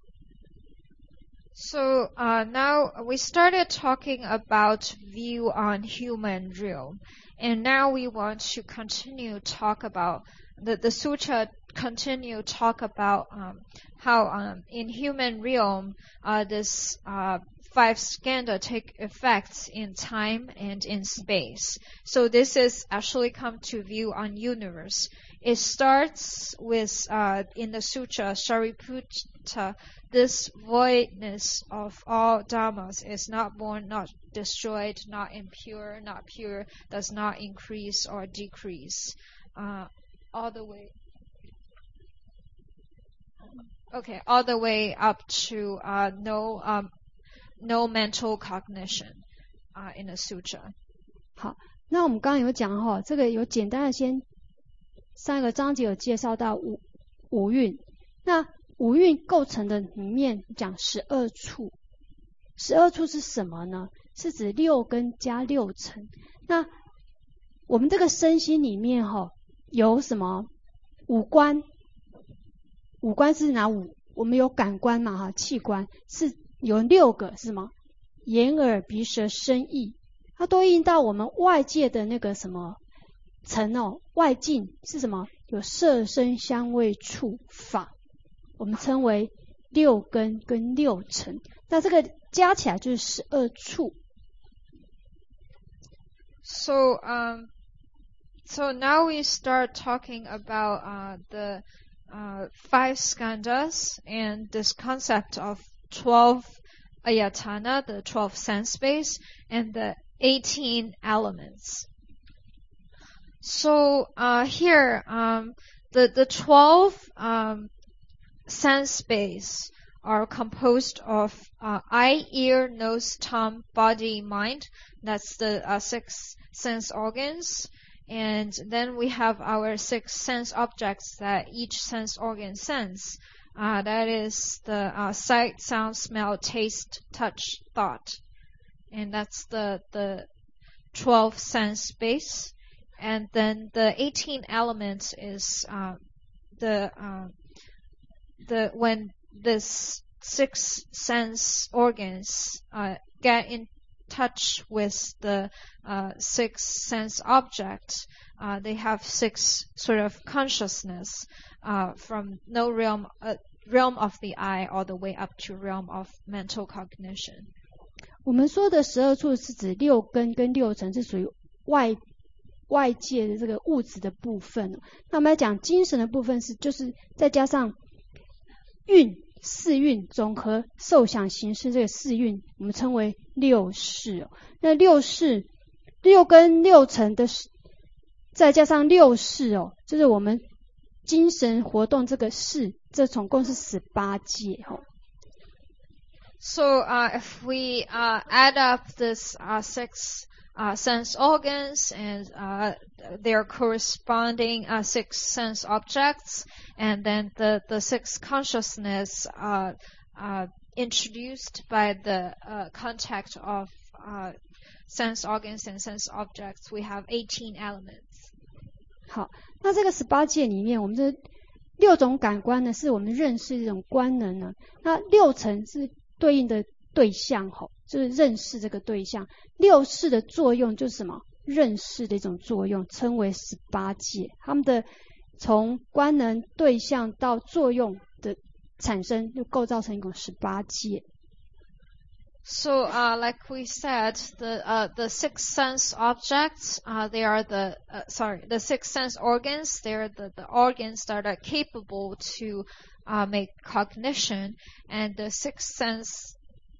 So uh, now we started talking about view on human realm, and now we want to continue talk about the the sutra. Continue talk about um, how um, in human realm uh, this uh, five skandha take effects in time and in space. So this is actually come to view on universe. It starts with uh, in the sutra Sariputta. This voidness of all dhammas is not born, not destroyed, not impure, not pure, does not increase or decrease. Uh, all the way, okay, all the way up to uh, no um, no mental cognition uh, in the sutra. 好，那我们刚刚有讲哈，这个有简单的先上一个章节有介绍到五五蕴，那五蕴构成的里面讲十二处，十二处是什么呢？是指六根加六尘。那我们这个身心里面哈有什么五官？五官是哪五？我们有感官嘛哈，器官是有六个是什么？眼耳鼻舌身意，它对应到我们外界的那个什么尘哦，外境是什么？有色声香味触法。我们称为六根跟六尘，那这个加起来就是十二处。 So um, so now we start talking about uh, the uh, five skandhas and this concept of twelve ayatana, the twelve sense space, and the eighteen elements. So uh, here, um, the the twelve um, sense base are composed of uh, eye, ear, nose, tongue, body, mind. That's the uh, six sense organs. And then we have our six sense objects that each sense organ sense. Uh, that is the uh, sight, sound, smell, taste, touch, thought. And that's the the twelve sense base. And then the eighteen elements is uh, the uh, the when this six sense organs uh, get in touch with the uh, six sense objects, uh, they have six sort of consciousness uh, from no realm uh, realm of the eye all the way up to realm of mental cognition. 我们说的十二处是指六根跟六尘，是属于外外界的这个物质的部分。那我们来讲精神的部分是，就是再加上蕴四蕴总和受想行识这个四蕴，我们称为六识。那六识六根六尘的，再加上六识哦，就是我们精神活动这个识，这总共是十八界哦。 So uh, if we uh, add up this uh, six uh, sense organs and uh, their corresponding uh, six sense objects, and then the, the six consciousness uh, uh, introduced by the uh, contact of uh, sense organs and sense objects, we have eighteen elements. 好，那这个十八界里面，我们这六种感官呢，是我们认识这种官能呢。那六层是对应的对象吼，就是认识这个对象。六识的作用就是什么？认识的一种作用，称为十八界。它们的从官能、对象到作用的产生，就构造成一种十八界。 So, uh, like we said, the uh, the six sense objects, uh, they are the uh, sorry, the six sense organs. They are the, the organs that are capable to uh, make cognition, and the six sense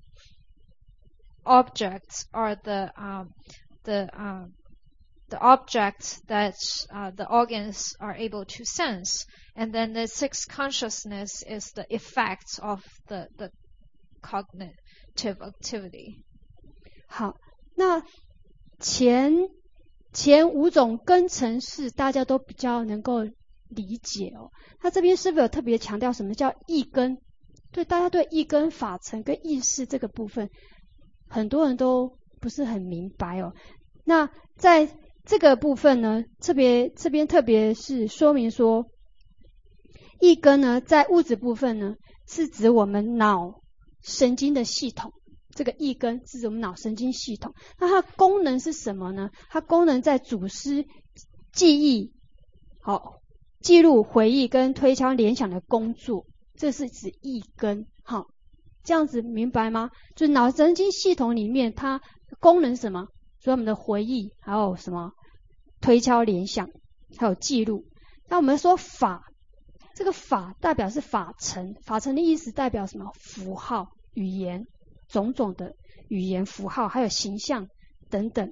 objects are the um, the uh, the objects that uh, the organs are able to sense, and then the six consciousness is the effects of the the cognitive activity. 好，那前前五种根尘识大家都比较能够理解哦。他这边是不是有特别强调什么叫意根？对，大家对意根、法尘跟意识这个部分，很多人都不是很明白哦。那在这个部分呢，特别这边特别是说明说，意根呢，在物质部分呢，是指我们脑神经的系统。这个意根是指我们脑神经系统。那它的功能是什么呢？它功能在组织记忆、好记录、回忆跟推敲联想的工作，这是指意根。好，这样子明白吗？就是脑神经系统里面它功能是什么？所以我们的回忆，还有什么推敲联想，还有记录。那我们说法，这个法代表是法尘，法尘的意思代表什么？符号、语言，种种的语言符号，还有形象等等。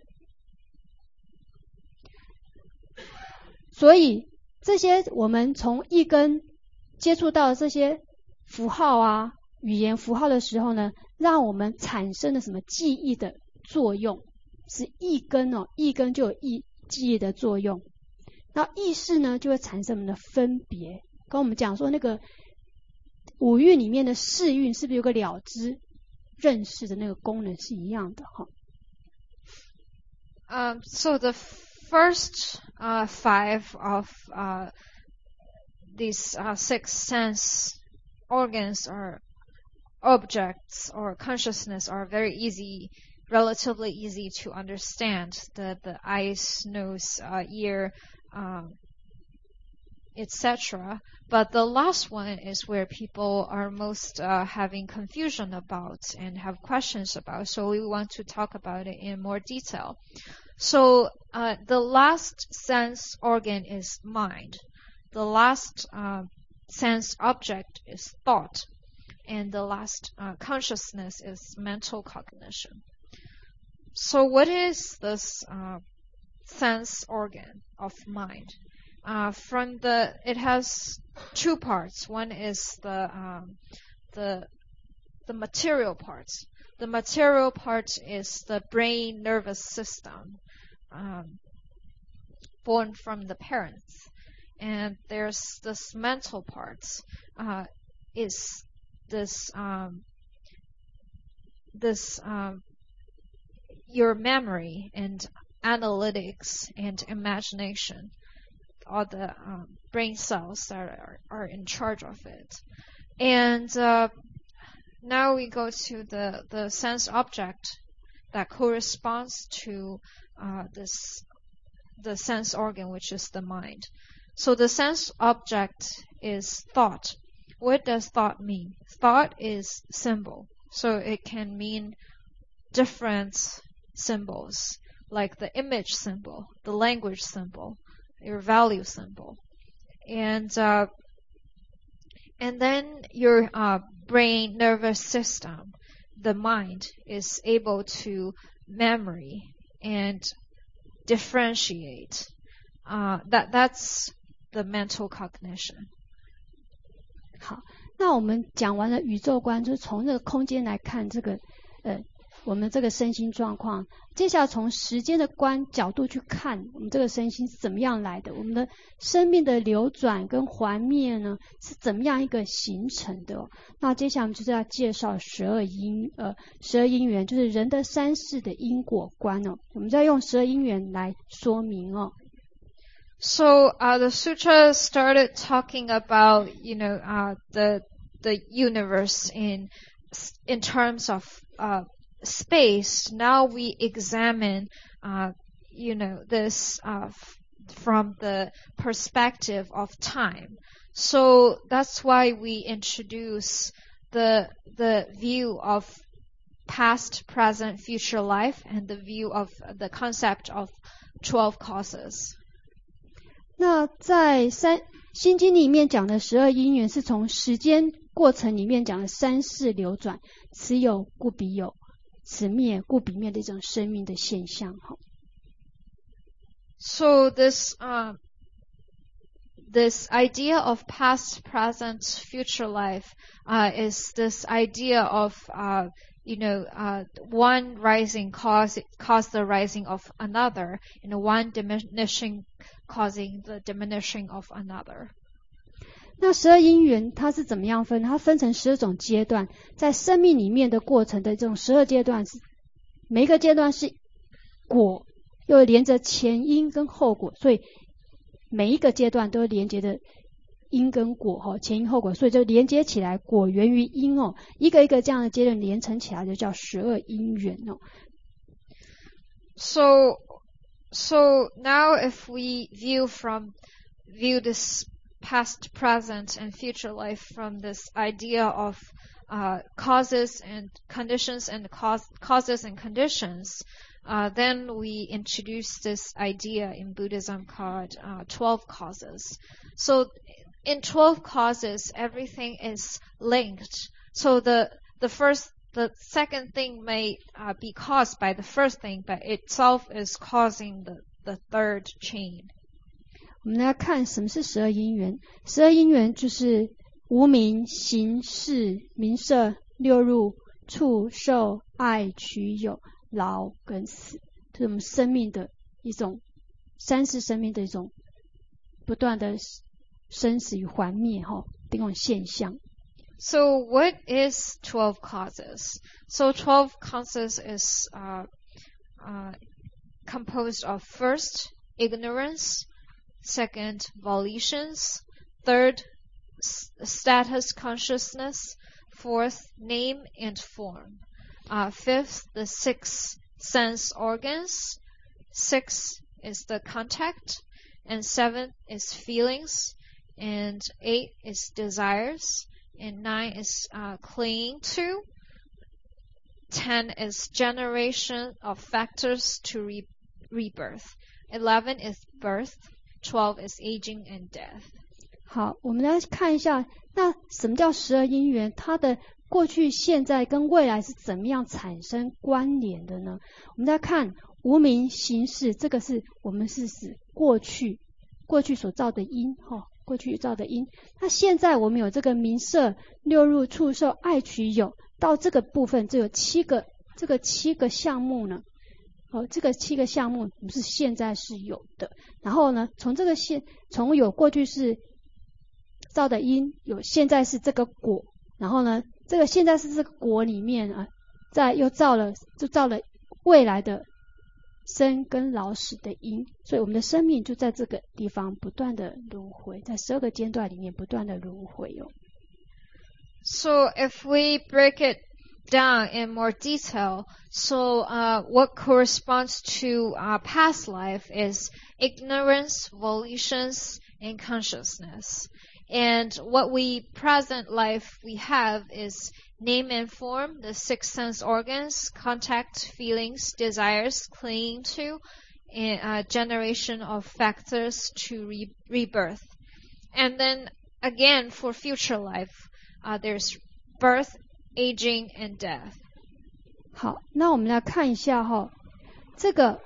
所以这些我们从意根接触到这些符号啊、语言符号的时候呢，让我们产生了什么记忆的作用？是意根哦，意根就有意记忆的作用。那意识呢，就会产生我们的分别。跟我们讲说那个五蕴里面的四蕴是不是有个了知认识的那个功能是一样的哈？ Um, so the first uh, five of uh, these uh, six sense organs or objects or consciousness are very easy, relatively easy to understand. The the eyes, nose, uh, ear, um, et cetera. But the last one is where people are most uh, having confusion about and have questions about. So we want to talk about it in more detail. So uh, the last sense organ is mind. The last uh, sense object is thought. And the last uh, consciousness is mental cognition. So what is this uh, sense organ of mind. Uh, from the, it has two parts. One is the um, the the material parts. The material part is the brain nervous system, um, born from the parents. And there's this mental parts, uh, is this um, this um, your memory and analytics and imagination, all the um, brain cells that are, are in charge of it. And uh, now we go to the, the sense object that corresponds to uh, this the sense organ, which is the mind. So the sense object is thought. What does thought mean? Thought is symbol. So it can mean different symbols, like the image symbol, the language symbol, your value symbol. And uh, and then your uh, brain nervous system, the mind, is able to memory and differentiate. Uh, that that's the mental cognition. 好，那我们讲完了宇宙观，就是从这个空间来看这个呃我们这个身心状况。接下来从时间的观角度去看我们这个身心是怎么样来的，我们的生命的流转跟环灭呢是怎么样一个形成的、哦、那接下来我们就是要介绍十二因呃十二因缘，就是人的三世的因果观哦。我们再用十二因缘来说明哦。 So uh, the sutra started talking about, you know, uh, the the universe in in terms of uh, space. Now we examine, uh, you know, this uh, f- from the perspective of time. So that's why we introduce the the view of past, present, future life, and the view of the concept of twelve causes. 那在三心经里面讲的十二因缘是从时间过程里面讲的三世流转，此有故彼有，此灭故彼灭的一种生命的现象。 So this uh, this idea of past, present, future life uh, is this idea of uh, you know uh, one rising cause cause the rising of another, and one diminishing causing the diminishing of another. 那十二因缘它是怎么样分？它分成十二种阶段，在生命里面的过程的这种十二阶段是每一个阶段是果，又连着前因跟后果，所以每一个阶段都连接的因跟果哈，前因后果，所以就连接起来，果源于因哦，一个一个这样的阶段连成起来就叫十二因缘哦。 So So now if we view from, view this past, present, and future life from this idea of uh, causes and conditions and cause, causes and conditions, uh, then we introduce this idea in Buddhism called uh, twelve causes. So in twelve causes, everything is linked. So the, the first The second thing may uh, be caused by the first thing, but itself is causing the, the third chain. 我们来看什么是十二因缘。十二因缘就是无明、行、识、名色、六入、触、受、爱、取、有、老跟死，这是我们生命的一种三世生命的一种不断的生死与幻灭哈的一种现象。 So what is twelve causes? So twelve causes is uh, uh, composed of first, ignorance, second, volitions, third, s- status consciousness, fourth, name and form, uh, fifth, the six sense organs, six is the contact, and seven is feelings, and eight is desires, and nine is uh, clinging to. Ten is generation of factors to re- rebirth. Eleven is birth. Twelve is aging and death. 好，我们来看一下，那什么叫十二因缘？它的过去、现在跟未来是怎么样产生关联的呢？我们再看无名行识，这个是我们是指过去过去所造的因，哦，过去造的因。那现在我们有这个名色、六入、触受、爱取有，到这个部分就有七个，这个七个项目呢，哦，这个七个项目我们是现在是有的。然后呢，从这个现从有过去是造的因，有现在是这个果，然后呢，这个现在是这个果里面啊，再又造了就造了未来的生跟老死的因，所以我们的生命就在这个地方不断的轮回，在十二个阶段里面不断的轮回哦。 So if we break it down in more detail, so uh, what corresponds to uh, past life is ignorance, volitions, and consciousness. And what we present life we have is name and form, the six sense organs, contact, feelings, desires, clinging to, and uh, generation of factors to re- rebirth. And then again, for future life, uh, there's birth, aging, and death. 好，那我们来看一下哈、哦，这个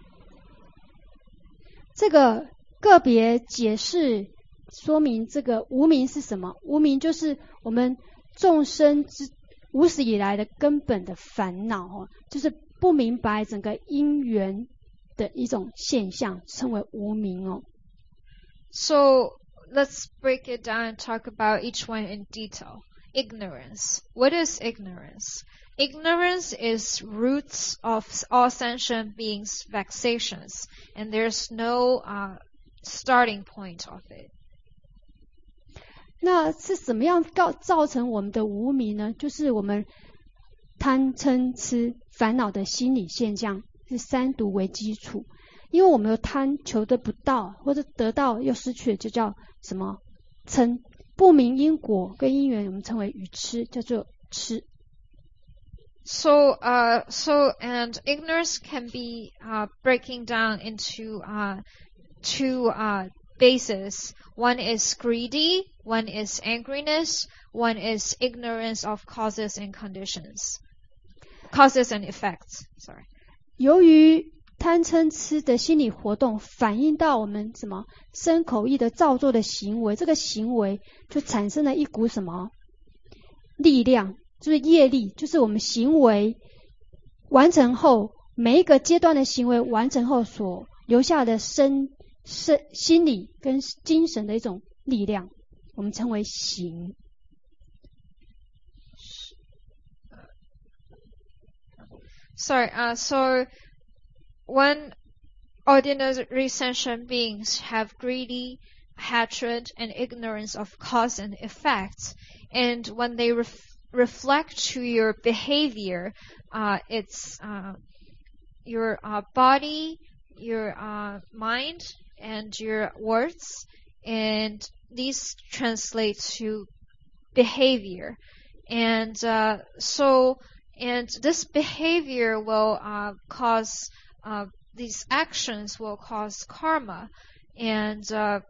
这个个别解释说明这个无明是什么？无明就是我们众生之无始以来的根本的烦恼哦，就是不明白整个因缘的一种现象，称为无明哦。 So let's break it down and talk about each one in detail. Ignorance. What is ignorance? Ignorance is roots of all sentient beings' vexations, and there's no uh, starting point of it. 那是怎么样造造成我们的无明呢？就是我们贪嗔痴烦恼的心理现象，是三毒为基础。因为我们有贪，求得不到，或者得到又失去，就叫什么嗔。不明因果跟因缘，我们称为愚痴，叫做痴。 So, uh, so, and ignorance can be uh, breaking down into uh, two uh, bases. One is greedy, one is angriness, one is ignorance of causes and conditions. Causes and effects, sorry. 由于贪嗔痴的心理活动反映到我们什么身口意的造作的行为，这个行为就产生了一股什么力量，就是业力，就是我们行为完成后，每一个阶段的行为完成后所留下的身身心理跟精神的一种力量，我们称为行。 Sorry, uh, so when ordinary sentient beings have greedy, hatred, and ignorance of cause and effect, and when they ref- reflect to your behavior, uh, it's uh, your uh, body, your uh, mind, and your words, and these translate to behavior. And uh, so, and this behavior will uh, cause uh, these actions will cause karma, and uh,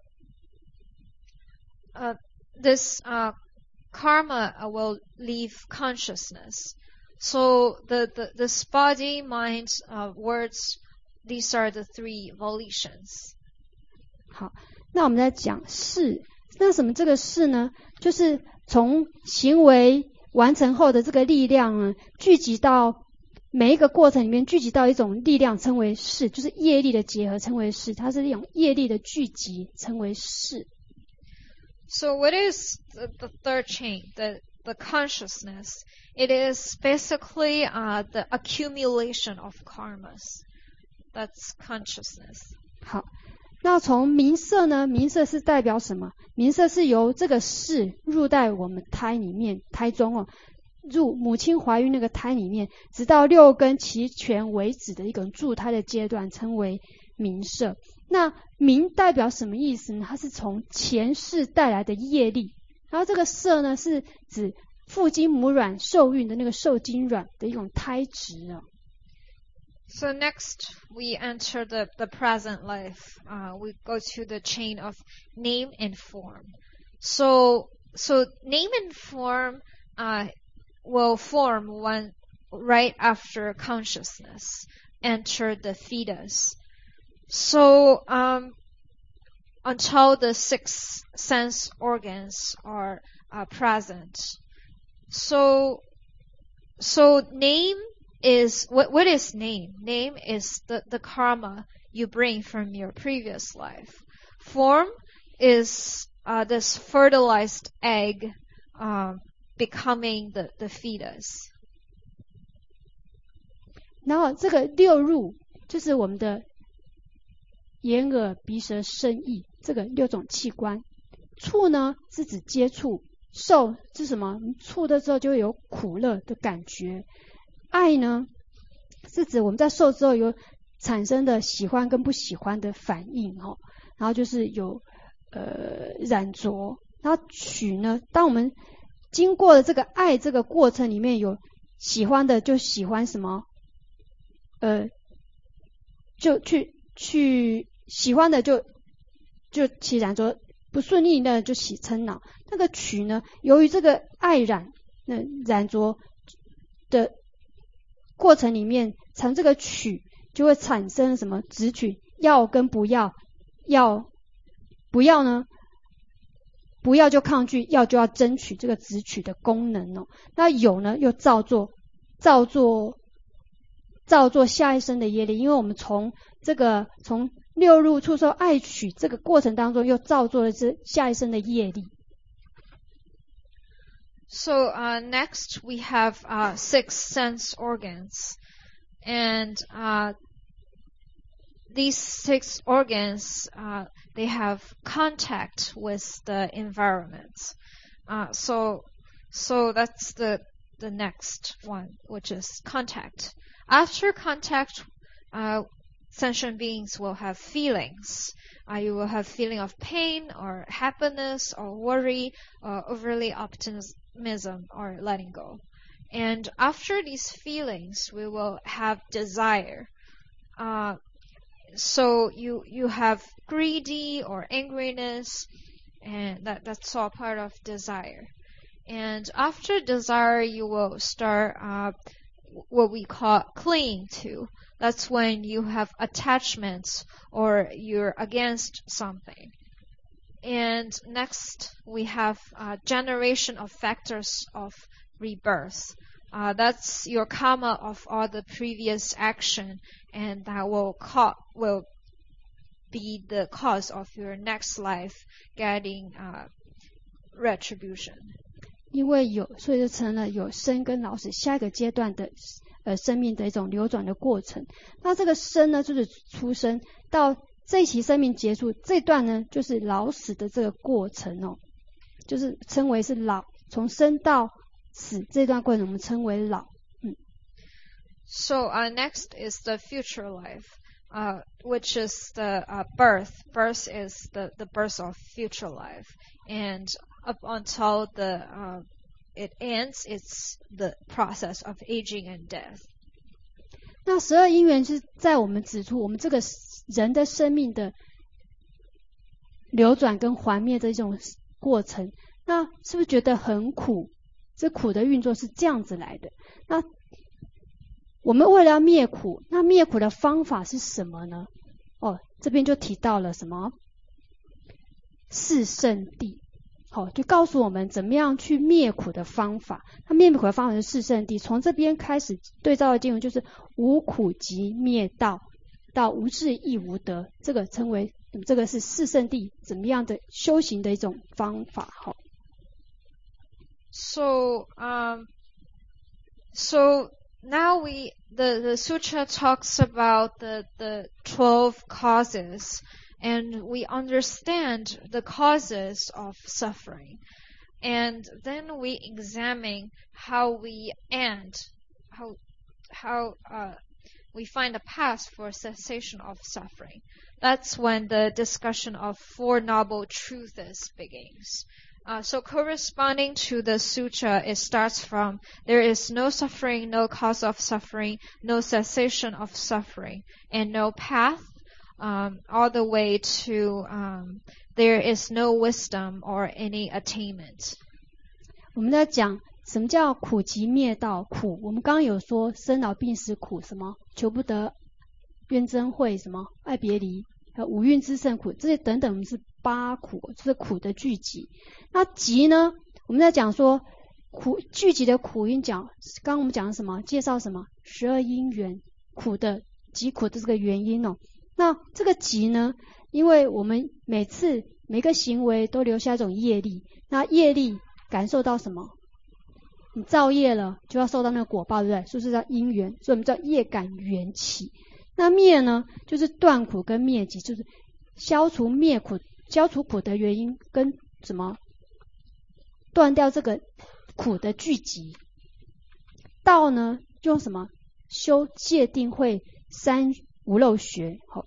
uh, this uh, karma will leave consciousness. So the, the this body, mind, uh, words, these are the three volitions. 好，那我们在讲事，那什么这个事呢？就是从行为完成后的这个力量呢，聚集到每一个过程里面聚集到一种力量，称为事，就是业力的结合，称为事。它是一种业力的聚集，称为事。 So what is the, the third chain, the the consciousness? It is basically uh, the accumulation of karmas. That's consciousness. 好，那从名色呢？名色是代表什么？名色是由这个事入在我们胎里面，胎中哦。入母亲怀孕那个胎里面，直到六根齐全为止的一种助胎的阶段，称为名色。那名代表什么意思呢？它是从前世带来的业力，然后这个色呢，是指父精母卵受孕的那个受精卵的一种胎质啊。 So next we enter the, the present life. Uh, we go to the chain of name and form. So, so name and form, uh, will form when right after consciousness enter the fetus. So um, until the six sense organs are uh, present. So so name is what what is name? Name is the, the karma you bring from your previous life. Form is uh, this fertilized egg um, becoming the, the fetus. 然后这个六入就是我们的眼耳鼻舌身意这个六种器官。触呢是指接触，受是什么？触的时候就会有苦乐的感觉。爱呢是指我们在受之后有产生的喜欢跟不喜欢的反应哦，然后就是有呃染着。然后取呢，当我们经过了这个爱这个过程里面有喜欢的就喜欢什么？呃，就去去喜欢的就就起染着，不顺利的就起嗔恼。那个取呢，由于这个爱染那染着的过程里面，产这个取就会产生什么执取，要跟不要，要不要呢？不要就抗拒，要就要争取这个执取的功能哦。那有呢，又造作造作。造作下一生的业力，因为我们从这个从六入触受爱取这个过程当中，又造作了这下一生的业力。 So uh, next we have uh, six sense organs, and uh, these six organs uh, they have contact with the environment. Uh, so so that's the the next one, which is contact. After contact, uh, sentient beings will have feelings. Uh, you will have feeling of pain or happiness or worry or overly optimism or letting go. And after these feelings, we will have desire. Uh, so you you have greedy or angriness, and that, that's all part of desire. And after desire, you will start uh, what we call cling to. That's when you have attachments or you're against something. And next we have uh, generation of factors of rebirth. Uh, that's your karma of all the previous action, and that will co- will be the cause of your next life getting uh, retribution. 因为有，所以就成了有生跟老死下一个阶段的呃生命的一种流转的过程。那这个生呢，就是出生到这一期生命结束这段呢，就是老死的这个过程哦，就是称为是老，从生到死这段过程我们称为老。嗯。 So uh, next is the future life, uh, which is the uh, birth. Birth is the the birth of future life, and up until the uh, it ends, it's the process of aging and death. 那十二因缘是在我们指出我们这个人的生命的流转跟还灭的一种过程。那是不是觉得很苦？这苦的运作是这样子来的。那我们为了要灭苦，那灭苦的方法是什么呢？哦，这边就提到了什么？四圣谛。好、哦，就告诉我们怎么样去灭苦的方法。那灭苦的方法是四圣谛，从这边开始对照的经文就是无苦集灭道，到无智亦无得，这个称为这个是四圣谛怎么样的修行的一种方法。好、哦。 So um, so now we the the sutra talks about the the twelve causes. And we understand the causes of suffering. And then we examine how we end, how, how uh, we find a path for cessation of suffering. That's when the discussion of Four Noble Truths begins. Uh, so corresponding to the sutra, it starts from, there is no suffering, no cause of suffering, no cessation of suffering, and no path. Um, all the way to um, there is no wisdom or any attainment. 我们在讲什么叫苦集灭道？苦，我们刚刚有说生老病死苦，什么求不得、冤憎会，什么爱别离，还有五蕴之胜苦，这些等等，我们是八苦，就是苦的聚集。那集呢？我们在讲说苦聚集的苦因讲，刚刚我们讲什么？介绍什么？十二因缘苦的集苦的这个原因哦。那这个集呢？因为我们每次每个行为都留下一种业力，那业力感受到什么？你造业了，就要受到那个果报，对不对？是不是叫因缘？所以我们叫业感缘起。那灭呢，就是断苦跟灭集，就是消除灭苦、消除苦的原因跟什么？断掉这个苦的聚集。道呢，用什么？修戒定慧三无漏学。好。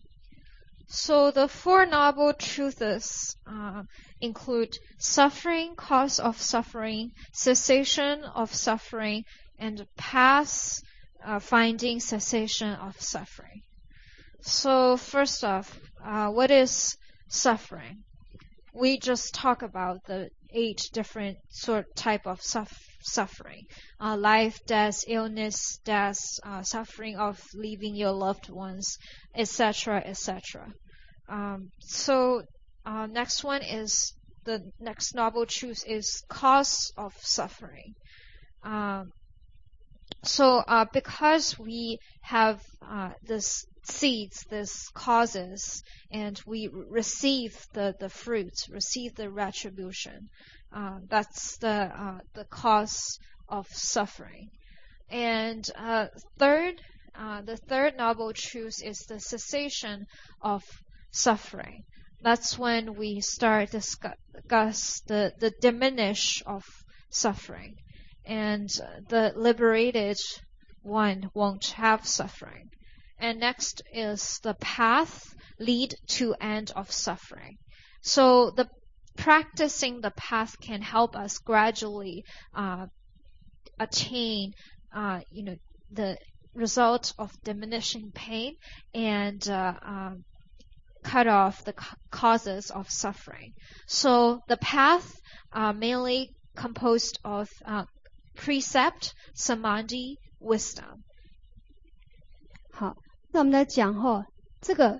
So the Four Noble Truths uh, include suffering, cause of suffering, cessation of suffering, and path uh, finding cessation of suffering. So first off, uh, what is suffering? We just talk about the eight different sort type of suff- suffering: uh, life, death, illness, death, uh, suffering of leaving your loved ones, et cetera, et cetera. Um, so uh, next one is the next noble truth is cause of suffering. Um, so uh, because we have uh, this seeds, this causes, and we receive the the fruit, receive the retribution. Uh, that's the uh, the cause of suffering. And uh, third, uh, the third noble truth is the cessation of suffering. That's when we start discuss the, the diminish of suffering. And the liberated one won't have suffering. And next is the path lead to end of suffering. So the practicing the path can help us gradually uh, attain, uh, you know, the result of diminishing pain and uh, um, cut off the causes of suffering. So the path uh, mainly composed of uh, precept, samadhi, wisdom. 好，那我们来讲哈，这个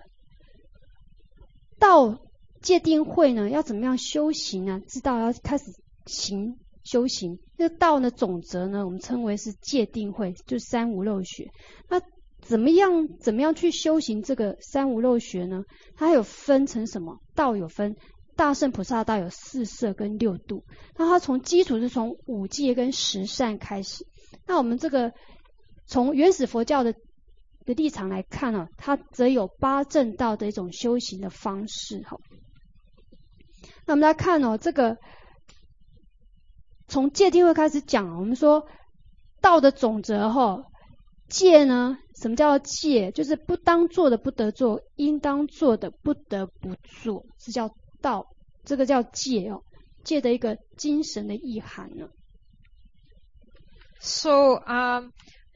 道戒定慧呢，要怎么样修行呢？知道要开始行修行。这个道呢，总则呢，我们称为是戒定慧，就是三无漏学。那怎么样怎么样去修行这个三无漏学呢？它有分成什么？道有分大乘菩萨道有四摄跟六度。那它从基础是从五戒跟十善开始。那我们这个从原始佛教的的立场来看呢、啊，它则有八正道的一种修行的方式。好，那我们来看哦，这个从戒定慧开始讲，我们说道的总则哈。戒呢？什么叫戒？就是不当做的不得做，应当做的不得不做，是叫道。这个叫戒哦，戒的一个精神的意涵呢。 So um,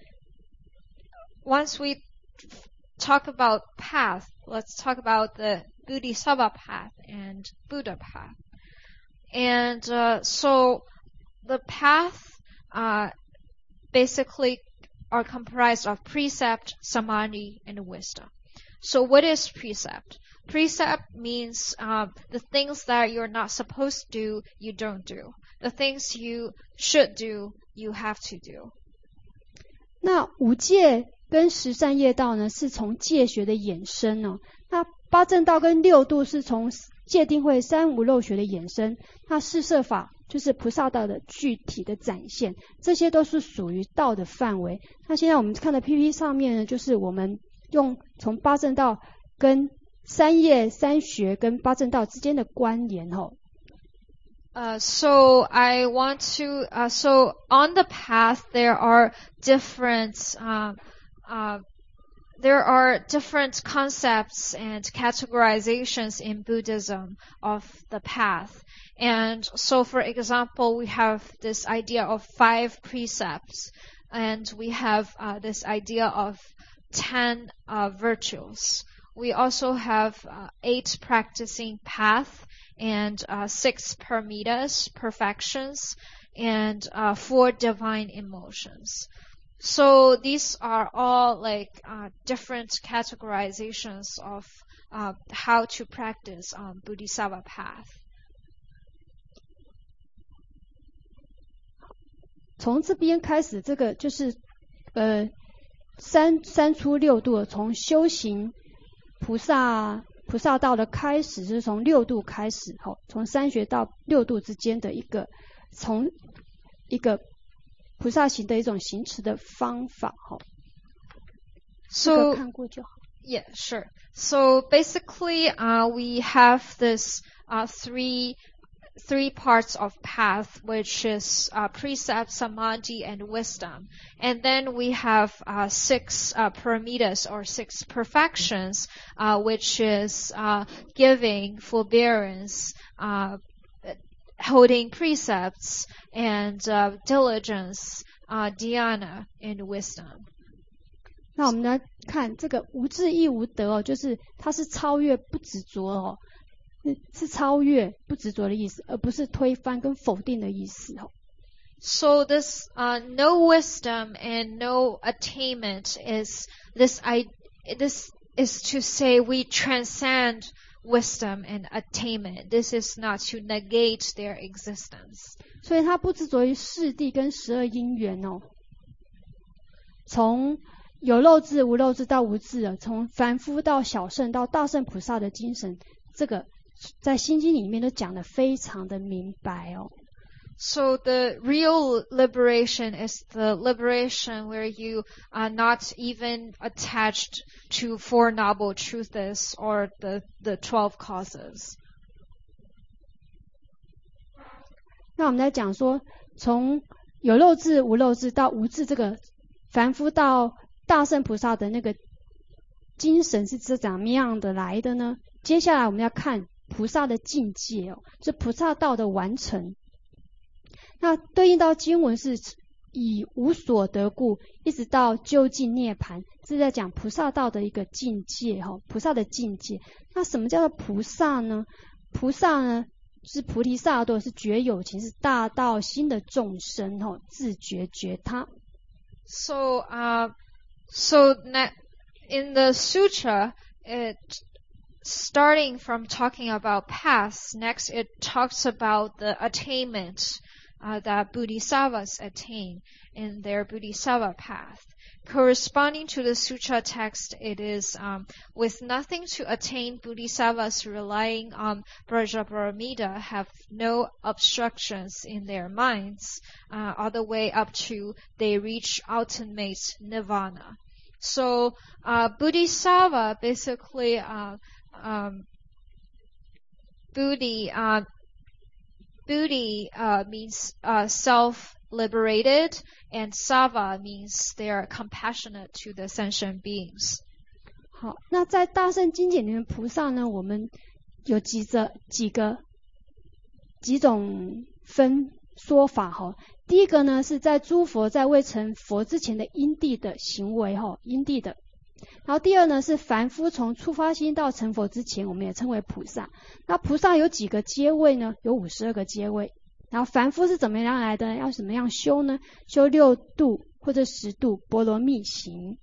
once we talk about path, let's talk about the Bodhisattva path and Buddha path. And uh, so the path uh, basically are comprised of precept, samadhi, and wisdom. So what is precept? Precept means uh, the things that you're not supposed to do, you don't do. The things you should do, you have to do. 那五戒跟十善业道呢，是从戒学的衍生哦。那八正道跟六度是从戒定慧三无漏学的衍生。那四摄法就是菩萨道的具体的展现，这些都是属于道的范围。那现在我们看的 P P T 上面呢，就是我们用从八正道跟三业三学跟八正道之间的关联哦。 Uh, so I want to, uh, so on the path there are different, uh, uh, there are different concepts and categorizations in Buddhism of the path. And so for example, we have this idea of five precepts, and we have uh, this idea of ten uh, virtues. We also have uh, eight practicing path and uh, six paramitas, perfections, and uh, four divine emotions. So these are all like uh, different categorizations of uh, how to practice um, Bodhisattva path. 从这边开始，这个就是呃三三出六度，从修行菩萨菩萨道的开始，就是从六度开始，吼，从三学到六度之间的一个从一个菩萨行的一种行持的方法，吼。这个看过就好。 Yeah, sure. So basically, uh, we have this uh, three three parts of path, which is uh, precept, samadhi, and wisdom. And then we have uh, six uh, paramitas or six perfections, uh, which is uh, giving, forbearance, uh, holding precepts, and uh, diligence, uh, dhyana, and wisdom. 那我们来看这个无智亦无得哦，就是它是超越不执着哦。是超越不执着的意思，而不是推翻跟否定的意思哦。 So this uh, no wisdom and no attainment is this I this is to say we transcend wisdom and attainment. This is not to negate their existence. 所以它不执着于四谛跟十二因缘哦。从有漏智、无漏智到无智，从凡夫到小圣到大圣菩萨的精神，这个在心经里面都讲得非常的明白哦。 So the real liberation is the liberation where you are not even attached to Four Noble Truths or the the twelve causes. 那我们来讲说，从有漏智、无漏智到无智，这个凡夫到大圣菩萨的那个精神是怎么样的来的呢？接下来我们要看菩萨的境界哦，就菩萨道的完成。那对应到经文是以无所得故，一直到究竟涅槃，是在讲菩萨道的一个境界哈、哦，菩萨的境界。那什么叫做菩萨呢？菩萨呢是菩提萨埵，是觉有情，是大道心的众生哈、哦，自觉觉他。 So, uh, so ne- in the sutra, it starting from talking about paths, next it talks about the attainment uh, that bodhisattvas attain in their bodhisattva path. Corresponding to the sutra text, it is um, with nothing to attain, bodhisattvas relying on Brajaparamita have no obstructions in their minds, uh, all the way up to they reach ultimate nirvana. So, uh, bodhisattva basically, uh, um, Buddhi, uh, Buddhi uh, means uh, self-liberated, and Sava means they are compassionate to the sentient beings. 好，那在大乘经典里面，菩萨呢，我们有几个几个几种分说法哈。第一个呢，是在诸佛在未成佛之前的因地的行为哈，因地的。然后第二呢，是凡夫从出发心到成佛之前，我们也称为菩萨。那菩萨有几个阶位呢？有五十二个阶位。然后凡夫是怎么样来的？要怎么样修呢？修六度或者十度波罗蜜行。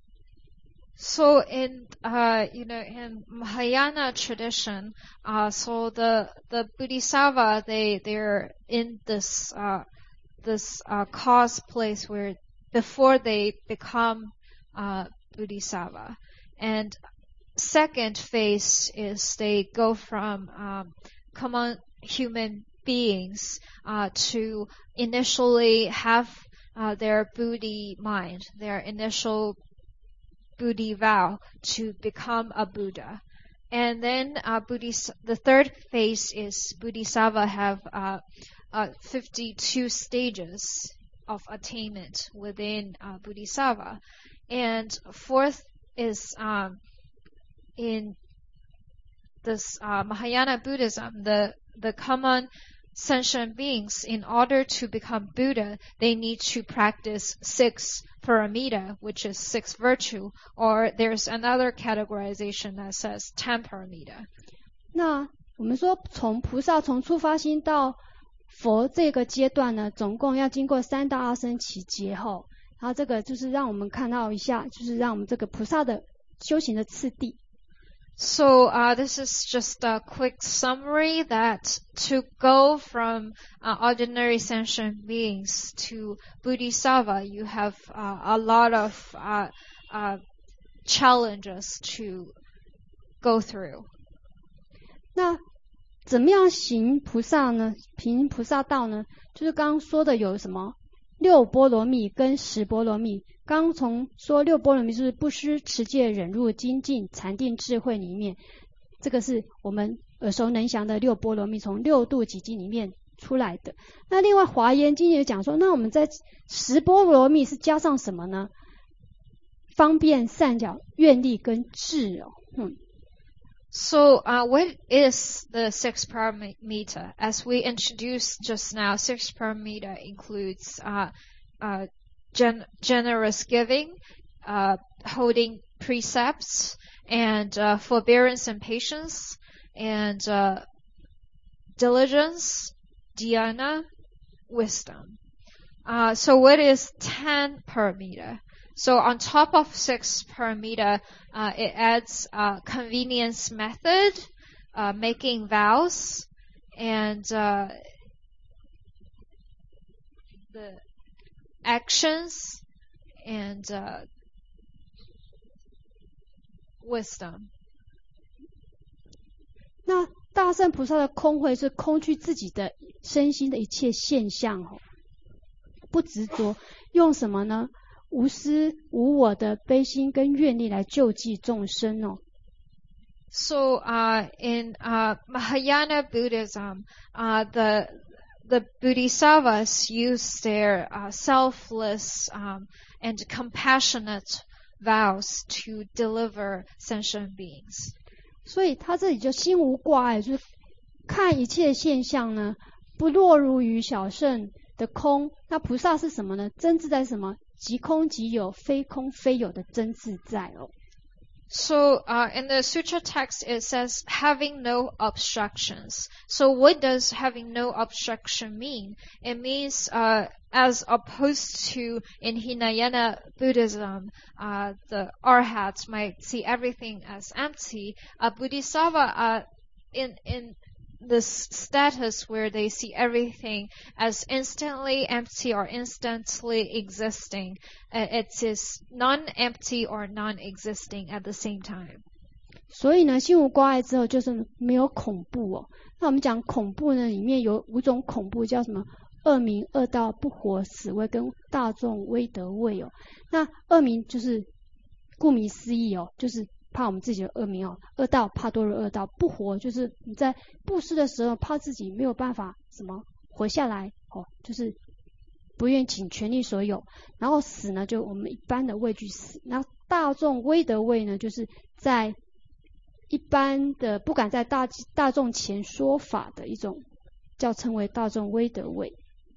So in uh you know in Mahayana tradition, uh so the the Bodhisattva they they're in this uh this uh cause place where before they become uh Bodhisattva. And second phase is they go from um common human beings uh to initially have uh their Buddhi mind, their initial Buddhi vow to become a Buddha. And then uh, Buddhis- the third phase is Bodhisattva have uh, uh, fifty-two stages of attainment within uh, Bodhisattva. And fourth is um, in this uh, Mahayana Buddhism, the, the common sentient beings, in order to become Buddha, they need to practice six paramita, which is six virtue, or there's another categorization that says ten paramita. 那我们说从菩萨从出发心到佛这个阶段呢，总共要经过三到二生期劫后，然后这个就是让我们看到一下，就是让我们这个菩萨的修行的次第。 So uh, this is just a quick summary that to go from uh, ordinary sentient beings to Bodhisattva, you have uh, a lot of uh, uh, challenges to go through. 那怎么样行菩萨呢？行菩萨道呢？就是刚刚说的有什么六波罗蜜跟十波罗蜜。刚从说六波罗蜜就是不施、持戒、忍辱、精进、禅定、智慧里面，这个是我们耳熟能详的六波罗蜜，从六度几经里面出来的。那另外华严经也讲说，那我们在十波罗蜜是加上什么呢？方便、善巧、愿力跟智哦。嗯。 So, uh, what is the six paramita? As we introduced just now, six paramita includes uh, uh, gen- generous giving, uh, holding precepts, and uh, forbearance and patience, and uh, diligence, dhyana, wisdom. Uh, so, what is ten paramita? So on top of six paramita, uh, it adds uh, convenience method, uh, making vows, and uh, the actions and uh, wisdom. 那大乘菩萨的空慧是空去自己的身心的一切现象哦，不执着，用什么呢？无私无我的悲心跟愿力来救济众生哦。 So uh, in uh, Mahayana Buddhism, uh, the the Bodhisattvas use their uh, selfless um, and compassionate vows to deliver sentient beings. 所以他这里就心无挂碍，就是看一切现象呢，不落入于小圣的空。那菩萨是什么呢？真自在什么？即空即有，非空非有的真自在哦。 So uh, in the sutra text it says having no obstructions. So what does having no obstruction mean? It means uh, as opposed to in Hinayana Buddhism, uh, the arhats might see everything as empty. A Bodhisattva uh, in in this status where they see everything as instantly empty or instantly existing. Uh, it is non-empty or non-existing at the same time. 所以呢，心无挂碍之后就是没有恐怖哦。那我们讲恐怖呢，里面有五种恐怖，叫什么？恶名、恶道、不活、死位跟大众威德位哦。那恶名就是顾名思义哦，就是怕我们自己的恶名哦。恶道怕堕入恶道，不活就是你在布施的时候怕自己没有办法什么活下来哦，就是不愿尽全力所有。然后死呢，就我们一般的畏惧死。然后大众威德位呢，就是在一般的不敢在大大众前说法的一种，叫称为大众威德位。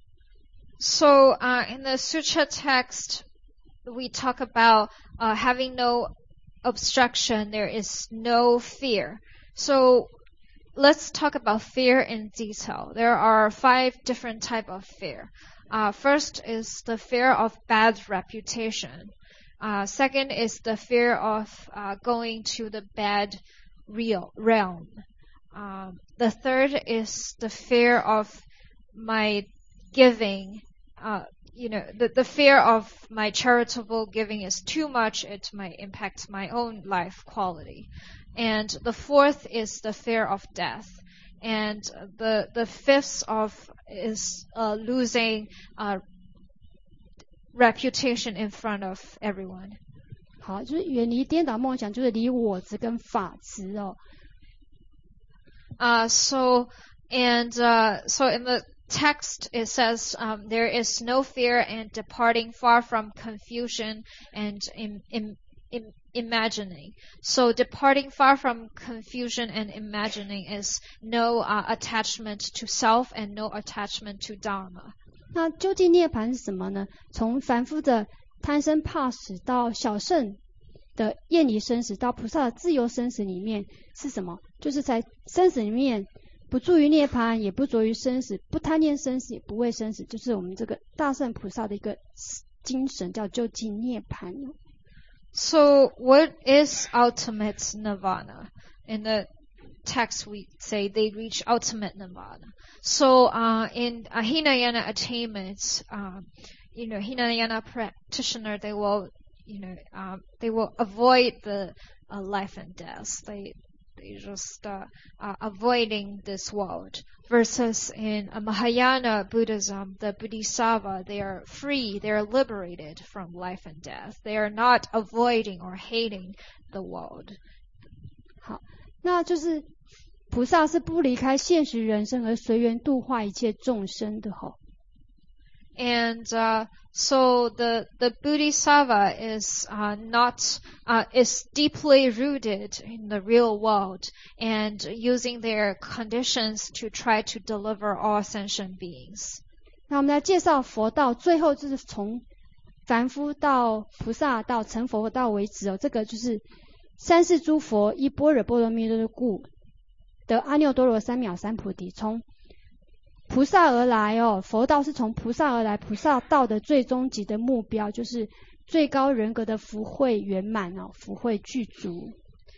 So uh, in the sutra text, we talk about uh, having no obstruction. There is no fear. So let's talk about fear in detail. There are five different type of fear. Uh, first is the fear of bad reputation. Uh, second is the fear of uh, going to the bad real realm. Uh, the third is the fear of my giving. Uh, you know, the, the fear of my charitable giving is too much. It might impact my own life quality. And the fourth is the fear of death. And the the fifth of is uh, losing uh, reputation in front of everyone. 好，就是远离颠倒梦想，就是离我执跟法执哦。 Uh, so and uh, so in the text it says um, there is no fear and departing far from confusion and in, in, in imagining. So departing far from confusion and imagining is no uh, attachment to self and no attachment to Dharma. 那究竟涅槃是什么呢？从凡夫的贪生怕死到小圣的厌离生死，到菩萨的自由生死里面是什么？就是在生死里面不住于涅槃，也不着于生死，不贪恋生死，也不畏生死，就是我们这个大圣菩萨的一个精神，叫究竟涅槃。 So what is ultimate nirvana? In the text we say they reach ultimate nirvana. So uh, in uh, Hinayana attainments, uh, you know, Hinayana practitioner, they will, you know, um, they will avoid the uh, life and death. They they just uh, uh, avoiding this world. Versus in uh, Mahayana Buddhism, the Bodhisattva, they are free, they are liberated from life and death. They are not avoiding or hating the world. 好，那就是菩萨是不离开现实人生而随缘度化一切众生的吼。 And uh, so the the Bodhisattva is uh, not uh, is deeply rooted in the real world and using their conditions to try to deliver all sentient beings. 那我们来介绍佛道，最后就是从凡夫到菩萨到成佛道为止哦，这个就是三世诸佛依般若波罗蜜多的故得阿耨多罗三藐三菩提，从菩萨而来哦，佛道是从菩萨而来，菩萨道的最终极的目标就是最高人格的福慧圆满哦，福慧具足。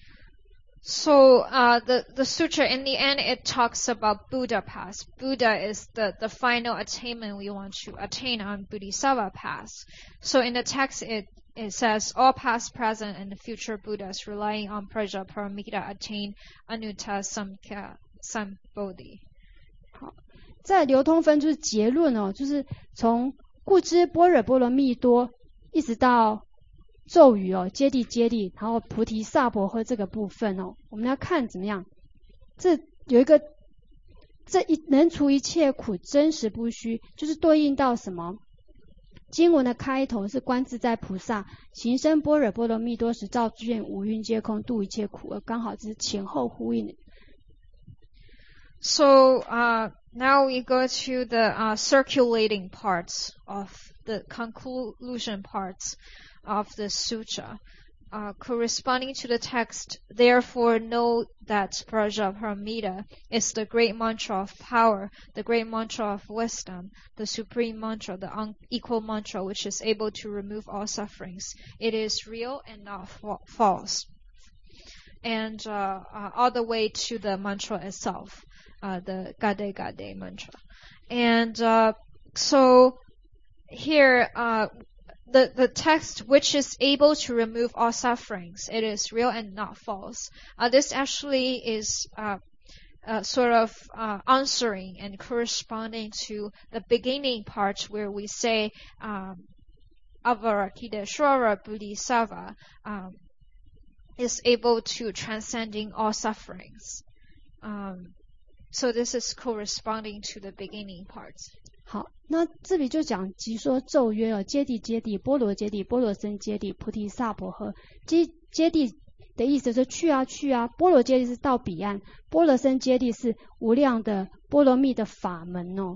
So uh, the the sutra in the end it talks about Buddha path. Buddha is the the final attainment we want to attain on Bodhisattva path. So in the text it it says all past, present, and future Buddhas relying on Prajaparamita attain Anuttara Samkhya Sambodhi. 好，在流通分就是结论哦，就是从故知般若波罗蜜多一直到咒语哦，揭谛揭谛，然后菩提萨婆诃这个部分哦，我们要看怎么样。这有一个这一能除一切苦，真实不虚，就是对应到什么？经文的开头是观自在菩萨行深般若波罗蜜多时，照诸愿五蕴皆空，度一切苦，而刚好这是前后呼应的。 So uh, now we go to the uh, circulating parts of the conclusion parts of the sutra. Uh, corresponding to the text, therefore know that Prajaparamita is the great mantra of power, the great mantra of wisdom, the supreme mantra, the unequal mantra which is able to remove all sufferings. It is real and not fa- false. And uh, uh, all the way to the mantra itself, uh, the Gade Gade mantra. And uh, so here, uh, The, the text which is able to remove all sufferings, it is real and not false. Uh, this actually is uh, uh, sort of uh, answering and corresponding to the beginning part where we say um, Avarakideshwara Bodhisattva um, is able to transcending all sufferings. Um, so this is corresponding to the beginning part. 好，那这里就讲即说咒曰了，揭谛揭谛，波罗揭谛，波罗僧揭谛，菩提萨婆诃。揭揭谛的意思是去啊去啊，波罗揭谛是到彼岸，波罗僧揭谛是无量的波罗蜜的法门哦。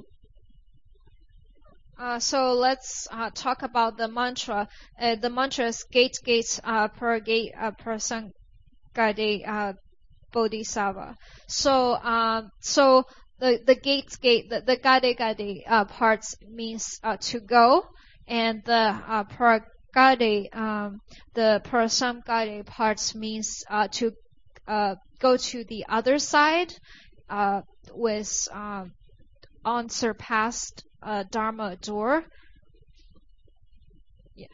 Uh, so let's uh, talk about the mantra. Uh, the mantra is gate gate uh, per gate uh, per sangade uh, bodhisattva. So um, so. The the gate gate the, the gade gade uh, parts means uh, to go, and the uh, paragade um, the parasamgade parts means uh, to uh, go to the other side uh, with uh, unsurpassed uh, dharma door. Yeah.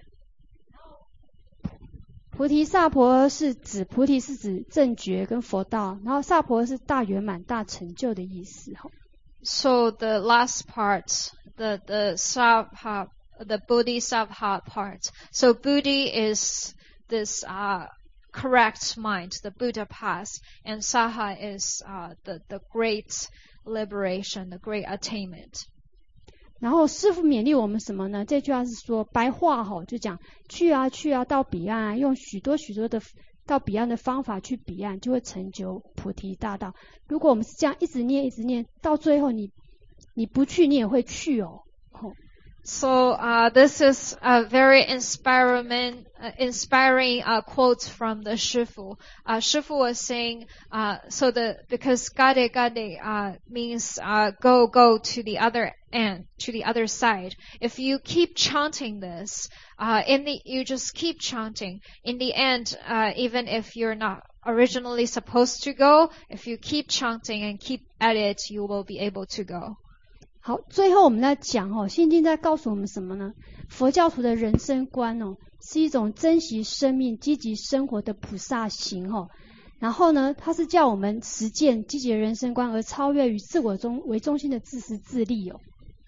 菩提萨婆诃是指菩提是指正觉跟佛道，然后萨婆诃是大圆满大成就的意思。 So the last part, the the sabha, the bodhisattva part. So Buddhi is this uh, correct mind, the Buddha path, and Saha is uh, the the great liberation, the great attainment. 然后师父勉励我们什么呢？这句话是说白话吼，就讲去啊去啊到彼岸啊，用许多许多的到彼岸的方法去彼岸，就会成就菩提大道。如果我们是这样一直念一直念，到最后你你不去你也会去哦。哦 So uh, this is a very inspiring, uh, inspiring uh, quote from the Shifu. Uh, Shifu was saying, uh, so the because gade gade uh, means uh, go go to the other end, to the other side. If you keep chanting this, uh, in the you just keep chanting. In the end, uh, even if you're not originally supposed to go, if you keep chanting and keep at it, you will be able to go. 好，最后我们在讲哦，心经在告诉我们什么呢？佛教徒的人生观哦，是一种珍惜生命、积极生活的菩萨行哦。然后呢，它是叫我们实践积极的人生观，而超越以自我中为中心的自私自利哦。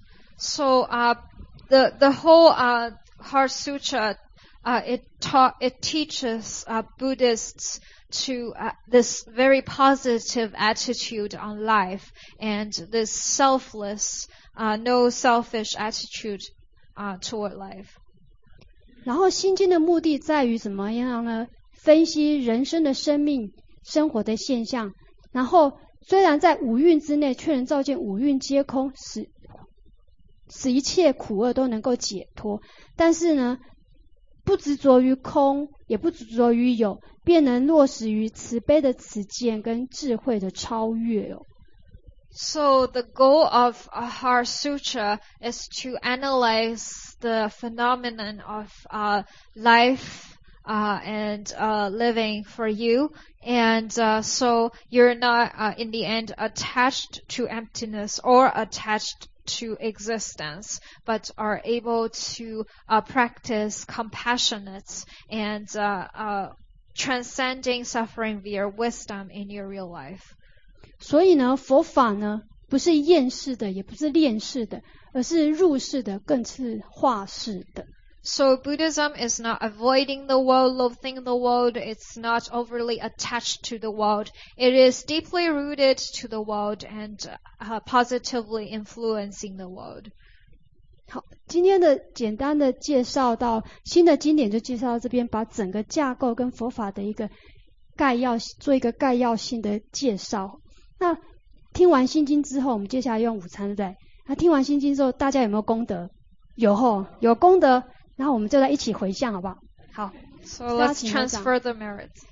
So, uh, the the whole uh, Heart Sutra, uh, it taught it teaches uh, Buddhists to uh, this very positive attitude on life and this selfless, uh, no selfish attitude uh, toward life. 然后心经的目的在于怎么样呢？分析人生的生命、生活的现象，然后虽然在五蕴之内，却能照见五蕴皆空，使使一切苦厄都能够解脱。但是呢，不执着于空，也不执着于有，便能落实于慈悲的慈见跟智慧的超越哦。 So the goal of a Heart Sutra is to analyze the phenomenon of uh, life uh, and uh, living for you, and uh, so you're not uh, in the end attached to emptiness or attached to existence, but are able to uh, practice compassionate and uh, uh, transcending suffering via wisdom in your real life. 所以呢，佛法呢，不是厌世的，也不是恋世的，而是入世的，更是化世的。 So Buddhism is not avoiding the world, loathing the world. It's not overly attached to the world. It is deeply rooted to the world and uh, positively influencing the world. 好，今天的简单的介绍到新的经典就介绍到这边，把整个架构跟佛法的一个概要做一个概要性的介绍。那听完心经之后，我们接下来用午餐，对不对？那听完心经之后，大家有没有功德？有吼，有功德。然后我们就来一起回向，好不好？好。 So let's transfer the merits.